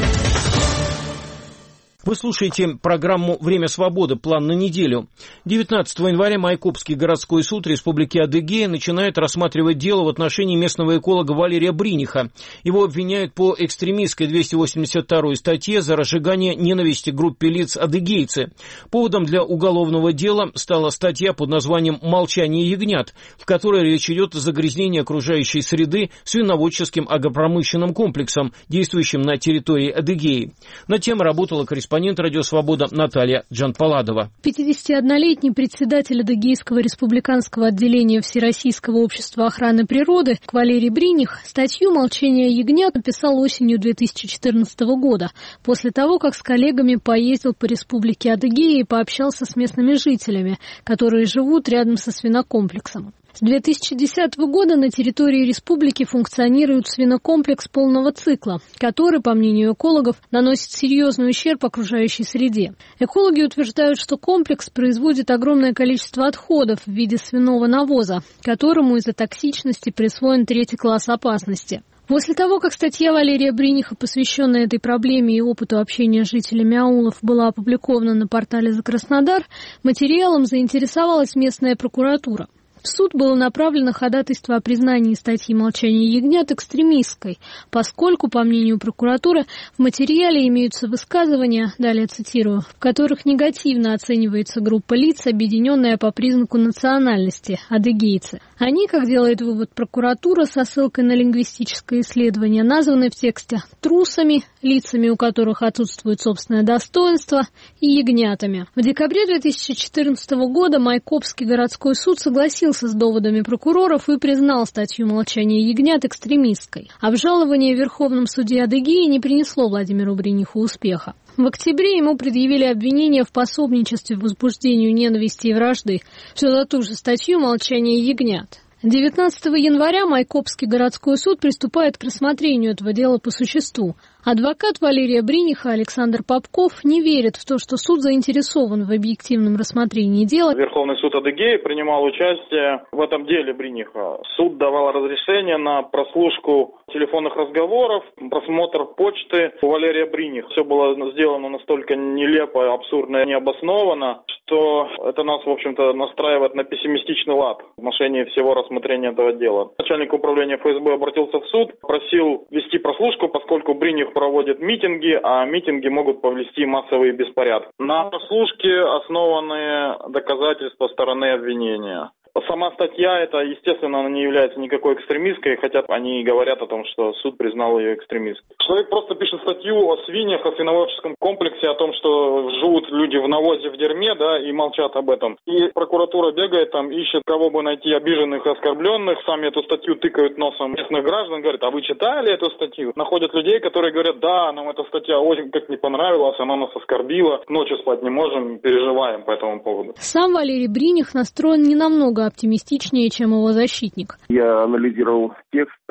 Вы слушаете программу «Время свободы. План на неделю». девятнадцатого января Майкопский городской суд Республики Адыгея начинает рассматривать дело в отношении местного эколога Валерия Бриниха. Его обвиняют по экстремистской двести восемьдесят второй статье за разжигание ненависти группе лиц адыгейцы. Поводом для уголовного дела стала статья под названием «Молчание ягнят», в которой речь идет о загрязнении окружающей среды свиноводческим агропромышленным комплексом, действующим на территории Адыгеи. Над темой работала корреспондент Корреспондент «Радио Свобода» Наталья Джанпаладова. пятидесятиоднолетний председатель Адыгейского республиканского отделения Всероссийского общества охраны природы Валерий Бриних статью «Молчание ягнят» написал осенью две тысячи четырнадцатого года, после того, как с коллегами поездил по республике Адыгея и пообщался с местными жителями, которые живут рядом со свинокомплексом. С две тысячи десятого года на территории республики функционирует свинокомплекс полного цикла, который, по мнению экологов, наносит серьезный ущерб окружающей среде. Экологи утверждают, что комплекс производит огромное количество отходов в виде свиного навоза, которому из-за токсичности присвоен третий класс опасности. После того, как статья Валерия Бриниха, посвященная этой проблеме и опыту общения с жителями аулов, была опубликована на портале «За Краснодар», материалом заинтересовалась местная прокуратура. В суд было направлено ходатайство о признании статьи «Молчание ягнят» экстремистской, поскольку, по мнению прокуратуры, в материале имеются высказывания, далее цитирую, в которых негативно оценивается группа лиц, объединенная по признаку национальности – адыгейцы. Они, как делает вывод прокуратура со ссылкой на лингвистическое исследование, названы в тексте трусами, лицами, у которых отсутствует собственное достоинство, и ягнятами. В декабре две тысячи четырнадцатого года Майкопский городской суд согласился с доводами прокуроров и признал статью «Молчание ягнят» экстремистской. Обжалование в Верховном суде Адыгеи не принесло Владимиру Бриниху успеха. В октябре ему предъявили обвинение в пособничестве возбуждению ненависти и вражды, все за ту же статью «Молчание ягнят». девятнадцатого января Майкопский городской суд приступает к рассмотрению этого дела по существу. Адвокат Валерия Бриниха Александр Попков не верит в то, что суд заинтересован в объективном рассмотрении дела. Верховный суд Адыгеи принимал участие в этом деле Бриниха. Суд давал разрешение на прослушку телефонных разговоров, просмотр почты у Валерия Бриниха. Все было сделано настолько нелепо, абсурдно и необоснованно, что это нас, в общем-то, настраивает на пессимистичный лад в отношении всего рассмотрения этого дела. Начальник управления эф эс бэ обратился в суд, просил вести прослушку, поскольку Бриних проводит митинги, а митинги могут повлечь массовые беспорядки. На прослушке основаны доказательства стороны обвинения. Сама статья, это, естественно, она не является никакой экстремистской, хотя они говорят о том, что суд признал ее экстремистской. Человек просто пишет статью о свиньях, о свиноводческом комплексе, о том, что живут люди в навозе, в дерьме, да, и молчат об этом. И прокуратура бегает там, ищет, кого бы найти обиженных и оскорбленных, сами эту статью тыкают носом местных граждан, говорят, а вы читали эту статью? Находят людей, которые говорят, да, нам эта статья очень как не понравилась, она нас оскорбила, ночью спать не можем, переживаем по этому поводу. Сам Валерий Бриних настроен не намного оптимистичнее, чем его защитник. Я анализировал текст,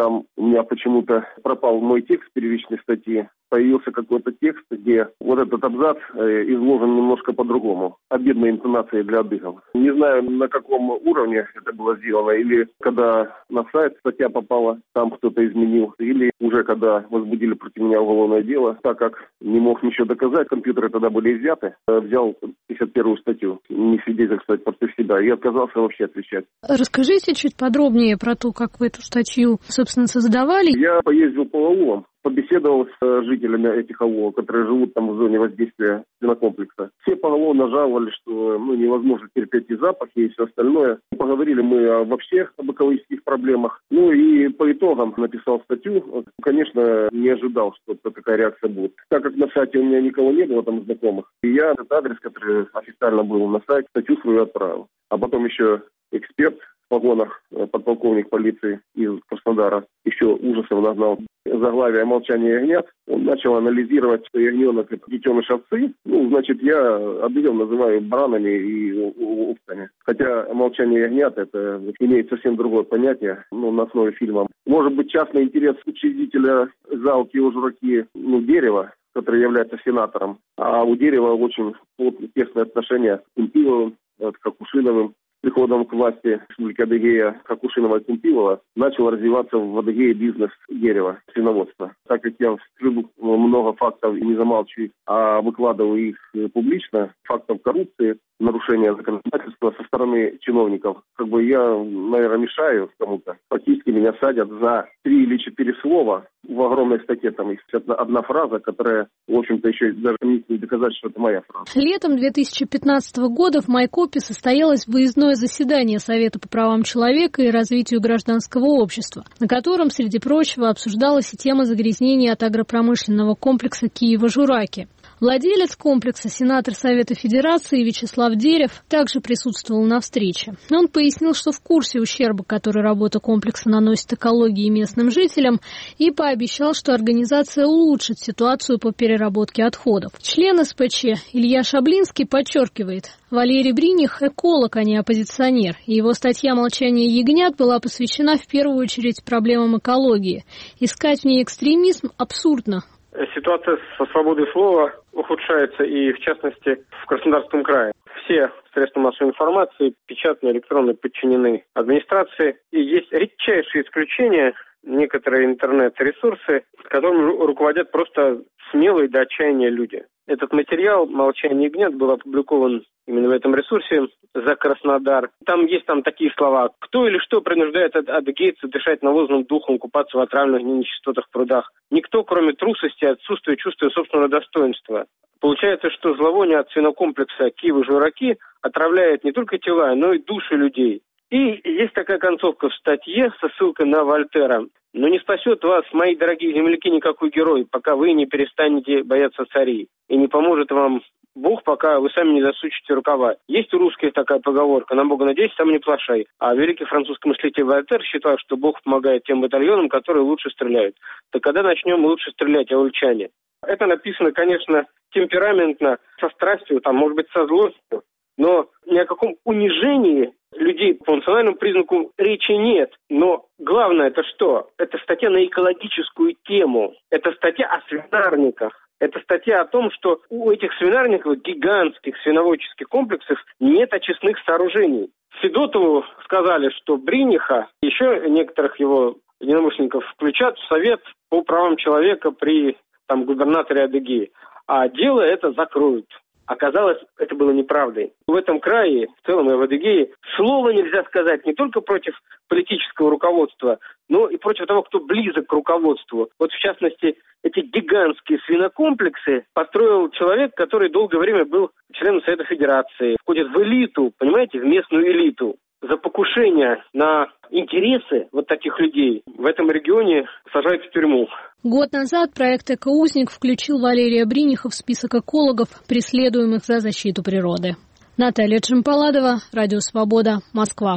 там у меня почему-то пропал мой текст первичной статьи. Появился какой-то текст, где вот этот абзац изложен немножко по-другому. Обидной интонацией для адыгов. Не знаю, на каком уровне это было сделано. Или когда на сайт статья попала, там кто-то изменил. Или уже когда возбудили против меня уголовное дело. Так как не мог ничего доказать, компьютеры тогда были изъяты. Взял пятьдесят первую статью, не свидетельствовать против себя. И отказался вообще отвечать. Расскажите чуть подробнее про то, как вы эту статью, собственно, создавали. Я поездил по аулам. Побеседовал с жителями этих аулов, которые живут там в зоне воздействия свинокомплекса. Все поголовно жаловались, что ну, невозможно терпеть и запахи, и все остальное. Поговорили мы вообще об экологических проблемах. Ну и по итогам написал статью. Конечно, не ожидал, что такая реакция будет. Так как на сайте у меня никого не было там знакомых, и я этот адрес, который официально был на сайте, статью свою отправил. А потом еще эксперт в погонах, подполковник полиции из Краснодара, еще ужасом нагнал заглавие «Молчание ягнят». Он начал анализировать, что ягненок – это детеныш овцы. Ну, значит, я объем называю баранами и овцами. Хотя «Молчание ягнят» – это имеет совсем другое понятие, ну, на основе фильма. Может быть, частный интерес учредителя зал «Кио Жураки», ну, дерева, который является сенатором. А у дерева очень тесные отношения с Кумпиловым, с Кокушиновым. Приходом к власти Республики Адыгея Кокушинова и Кумпилова начал развиваться в Адыгее бизнес дерева, свиноводства. Так как я вскрыл много фактов и не замалчиваю, а выкладываю их публично, фактов коррупции, нарушения законодательства со стороны чиновников, как бы я, наверное, мешаю кому-то. Фактически меня садят за три или четыре слова. В огромной статье там есть одна фраза, которая, в общем-то, еще даже не доказать, что это моя фраза. Летом две тысячи пятнадцатого года в Майкопе состоялось выездное заседание Совета по правам человека и развитию гражданского общества, на котором, среди прочего, обсуждалась и тема загрязнения от агропромышленного комплекса Киево-Жураки. Владелец комплекса, сенатор Совета Федерации Вячеслав Дерев, также присутствовал на встрече. Он пояснил, что в курсе ущерба, который работа комплекса наносит экологии и местным жителям, и пообещал, что организация улучшит ситуацию по переработке отходов. Член эс пэ че Илья Шаблинский подчеркивает, Валерий Бриних – эколог, а не оппозиционер, и его статья «Молчание ягнят» была посвящена в первую очередь проблемам экологии. Искать в ней экстремизм абсурдно. Ситуация со свободой слова ухудшается и, в частности, в Краснодарском крае. Все средства массовой информации, печатные, электронные, подчинены администрации. И есть редчайшие исключения, некоторые интернет-ресурсы, которыми руководят просто смелые до отчаяния люди. Этот материал «Молчание ягнят» был опубликован именно в этом ресурсе за Краснодар. Там есть там такие слова: «Кто или что принуждает адыгейцев дышать навозным духом, купаться в отравленных нечистотах прудах? Никто, кроме трусости и отсутствия чувства собственного достоинства». Получается, что зловоние от свинокомплекса Киево-Жураки отравляет не только тела, но и души людей. И есть такая концовка в статье со ссылкой на Вольтера. «Но не спасет вас, мои дорогие земляки, никакой герой, пока вы не перестанете бояться царей. И не поможет вам Бог, пока вы сами не засучите рукава». Есть у русских такая поговорка: «На Бога надейся, сам не плашай». А великий французский мыслитель Вольтер считал, что Бог помогает тем батальонам, которые лучше стреляют. Так когда начнем лучше стрелять, аульчане? Это написано, конечно, темпераментно, со страстью, там, может быть, со злостью, но ни о каком унижении людей по национальному признаку речи нет. Но главное это что? Это статья на экологическую тему. Это статья о свинарниках. Это статья о том, что у этих свинарников, гигантских свиноводческих комплексов, нет очистных сооружений. Федотову сказали, что Бриниха, еще некоторых его единомышленников включат в Совет по правам человека при там, губернаторе Адыгеи. А дело это закроют. Оказалось, это было неправдой. В этом крае, в целом и в Адыгее, слова нельзя сказать не только против политического руководства, но и против того, кто близок к руководству. Вот в частности, эти гигантские свинокомплексы построил человек, который долгое время был членом Совета Федерации. Входит в элиту, понимаете, в местную элиту. За покушение на интересы вот таких людей в этом регионе сажают в тюрьму. Год назад проект «Экоузник» включил Валерия Бриниха в список экологов, преследуемых за защиту природы. Наталья Джампаладова, Радио Свобода, Москва.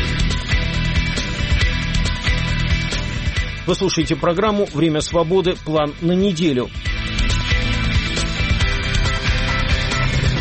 Вы слушаете программу «Время свободы. План на неделю».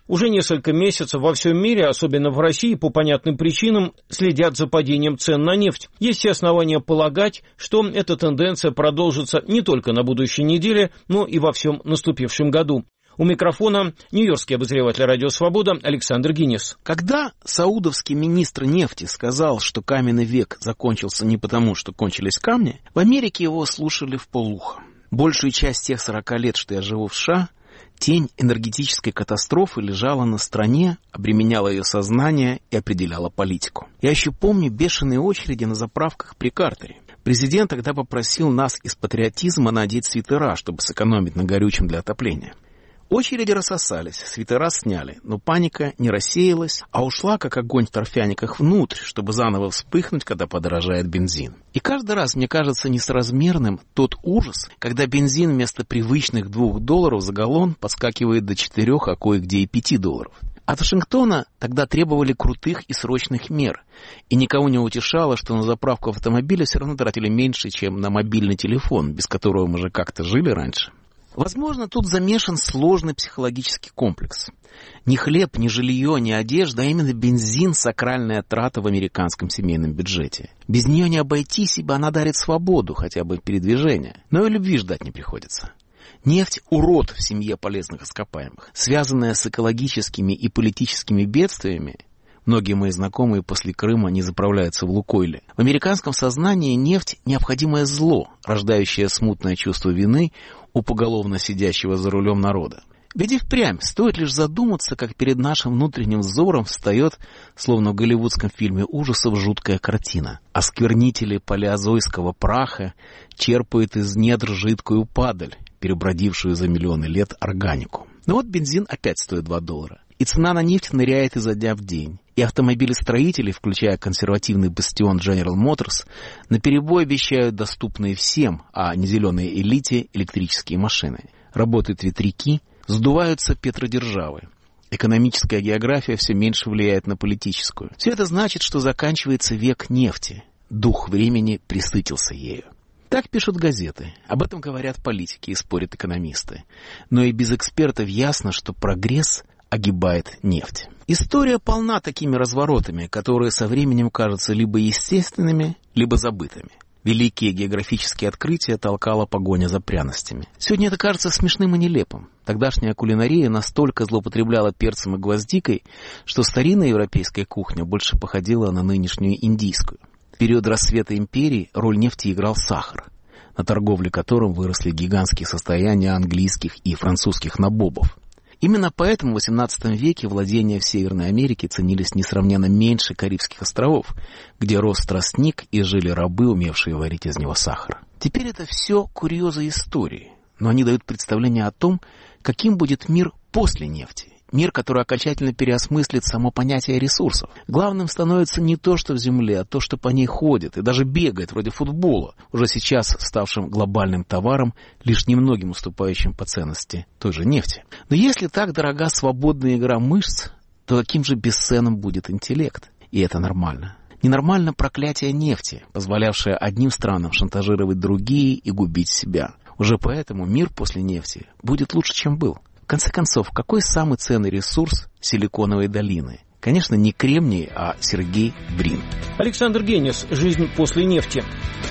Уже несколько месяцев во всем мире, особенно в России, по понятным причинам, следят за падением цен на нефть. Есть все основания полагать, что эта тенденция продолжится не только на будущей неделе, но и во всем наступившем году. У микрофона нью-йоркский обозреватель «Радио Свобода» Александр Гинис. Когда саудовский министр нефти сказал, что каменный век закончился не потому, что кончились камни, в Америке его слушали вполуха. Большую часть тех сорока лет, что я живу в США, тень энергетической катастрофы лежала на стране, обременяла ее сознание и определяла политику. Я еще помню бешеные очереди на заправках при Картере. Президент тогда попросил нас из патриотизма надеть свитера, чтобы сэкономить на горючем для отопления. Очереди рассосались, свитера сняли, но паника не рассеялась, а ушла, как огонь в торфяниках, внутрь, чтобы заново вспыхнуть, когда подорожает бензин. И каждый раз мне кажется несоразмерным тот ужас, когда бензин вместо привычных двух долларов за галлон подскакивает до четырех, а кое-где и пяти долларов. От Вашингтона тогда требовали крутых и срочных мер, и никого не утешало, что на заправку автомобиля все равно тратили меньше, чем на мобильный телефон, без которого мы же как-то жили раньше. Возможно, тут замешан сложный психологический комплекс. Ни хлеб, ни жилье, ни одежда, а именно бензин – сакральная трата в американском семейном бюджете. Без нее не обойтись, ибо она дарит свободу, хотя бы передвижения. Но и любви ждать не приходится. Нефть – урод в семье полезных ископаемых. Связанная с экологическими и политическими бедствиями, многие мои знакомые после Крыма не заправляются в Лукойле. В американском сознании нефть – необходимое зло, рождающее смутное чувство вины у поголовно сидящего за рулем народа. Ведь и впрямь стоит лишь задуматься, как перед нашим внутренним взором встает, словно в голливудском фильме ужасов, жуткая картина. Осквернители палеозойского праха черпают из недр жидкую падаль, перебродившую за миллионы лет органику. Но вот бензин опять стоит два доллара. И цена на нефть ныряет изо дня в день. И автомобилестроители, включая консервативный бастион General Motors, наперебой обещают доступные всем, а не зеленой элите, электрические машины. Работают ветряки, сдуваются петродержавы. Экономическая география все меньше влияет на политическую. Все это значит, что заканчивается век нефти. Дух времени пресытился ею. Так пишут газеты, об этом говорят политики и спорят экономисты. Но и без экспертов ясно, что прогресс огибает нефть. История полна такими разворотами, которые со временем кажутся либо естественными, либо забытыми. Великие географические открытия толкала погоня за пряностями. Сегодня это кажется смешным и нелепым. Тогдашняя кулинария настолько злоупотребляла перцем и гвоздикой, что старинная европейская кухня больше походила на нынешнюю индийскую. В период расцвета империи роль нефти играл сахар, на торговле которым выросли гигантские состояния английских и французских набобов. Именно поэтому в восемнадцатом веке владения в Северной Америке ценились несравненно меньше Карибских островов, где рос тростник и жили рабы, умевшие варить из него сахар. Теперь это все курьезы истории, но они дают представление о том, каким будет мир после нефти. Мир, который окончательно переосмыслит само понятие ресурсов. Главным становится не то, что в земле, а то, что по ней ходит и даже бегает, вроде футбола, уже сейчас ставшим глобальным товаром, лишь немногим уступающим по ценности той же нефти. Но если так дорога свободная игра мышц, то каким же бесценным будет интеллект? И это нормально. Ненормально проклятие нефти, позволявшее одним странам шантажировать другие и губить себя. Уже поэтому мир после нефти будет лучше, чем был. В конце концов, какой самый ценный ресурс Силиконовой долины? Конечно, не кремний, а Сергей Брин. Александр Гинис. Жизнь после нефти.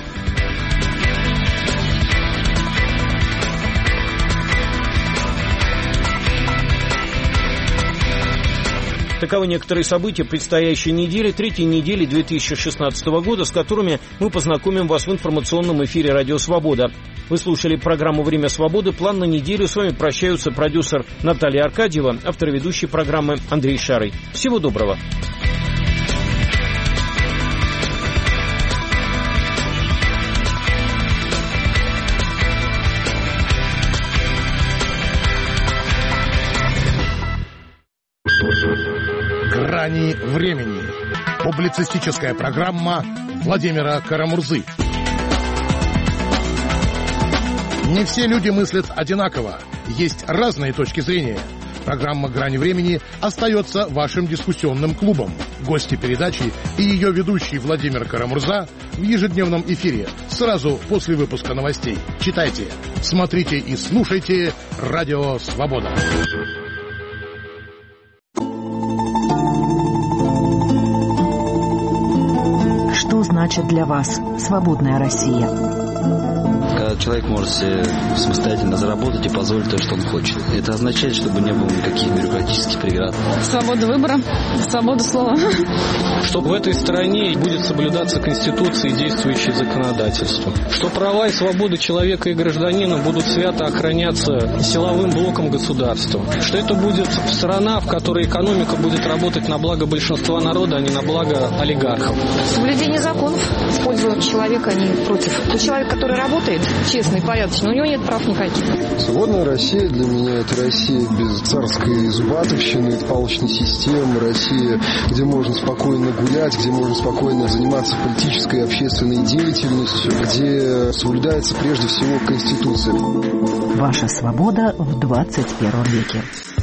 Таковы некоторые события предстоящей недели, третьей недели две тысячи шестнадцатого года, с которыми мы познакомим вас в информационном эфире «Радио Свобода». Вы слушали программу «Время свободы». План на неделю. С вами прощаются продюсер Наталья Аркадьева, автор и ведущий программы Андрей Шарый. Всего доброго. «Грани времени». Публицистическая программа Владимира Карамурзы. Не все люди мыслят одинаково. Есть разные точки зрения. Программа «Грани времени» остается вашим дискуссионным клубом. Гости передачи и ее ведущий Владимир Карамурза в ежедневном эфире сразу после выпуска новостей. Читайте, смотрите и слушайте «Радио Свобода». передача для вас «Свободная Россия». Когда человек может себе самостоятельно заработать и позволить то, что он хочет. Это означает, чтобы не было никаких бюрократических преград. Свобода выбора, свобода слова. Что в этой стране будет соблюдаться Конституция и действующее законодательство. Что права и свободы человека и гражданина будут свято охраняться силовым блоком государства. Что это будет страна, в которой экономика будет работать на благо большинства народа, а не на благо олигархов. Соблюдение законов в пользу человека, а не против. Тот человек, который работает, честный, порядочный, у него нет прав никаких. Свободная Россия для меня — это Россия без царской зубатовщины, палочной системы, Россия, где можно спокойно гулять, где можно спокойно заниматься политической и общественной деятельностью, где соблюдается прежде всего Конституция. Ваша свобода в двадцать первом веке.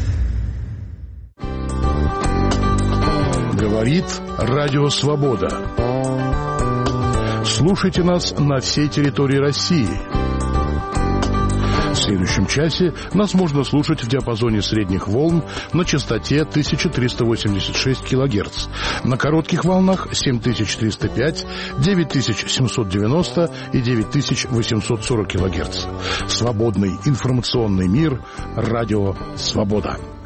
Говорит Радио Свобода. Слушайте нас на всей территории России. В следующем часе нас можно слушать в диапазоне средних волн на частоте тысяча триста восемьдесят шесть килогерц, на коротких волнах семь тысяч триста пять, девять тысяч семьсот девяносто и девять тысяч восемьсот сорок килогерц. Свободный информационный мир. Радио Свобода.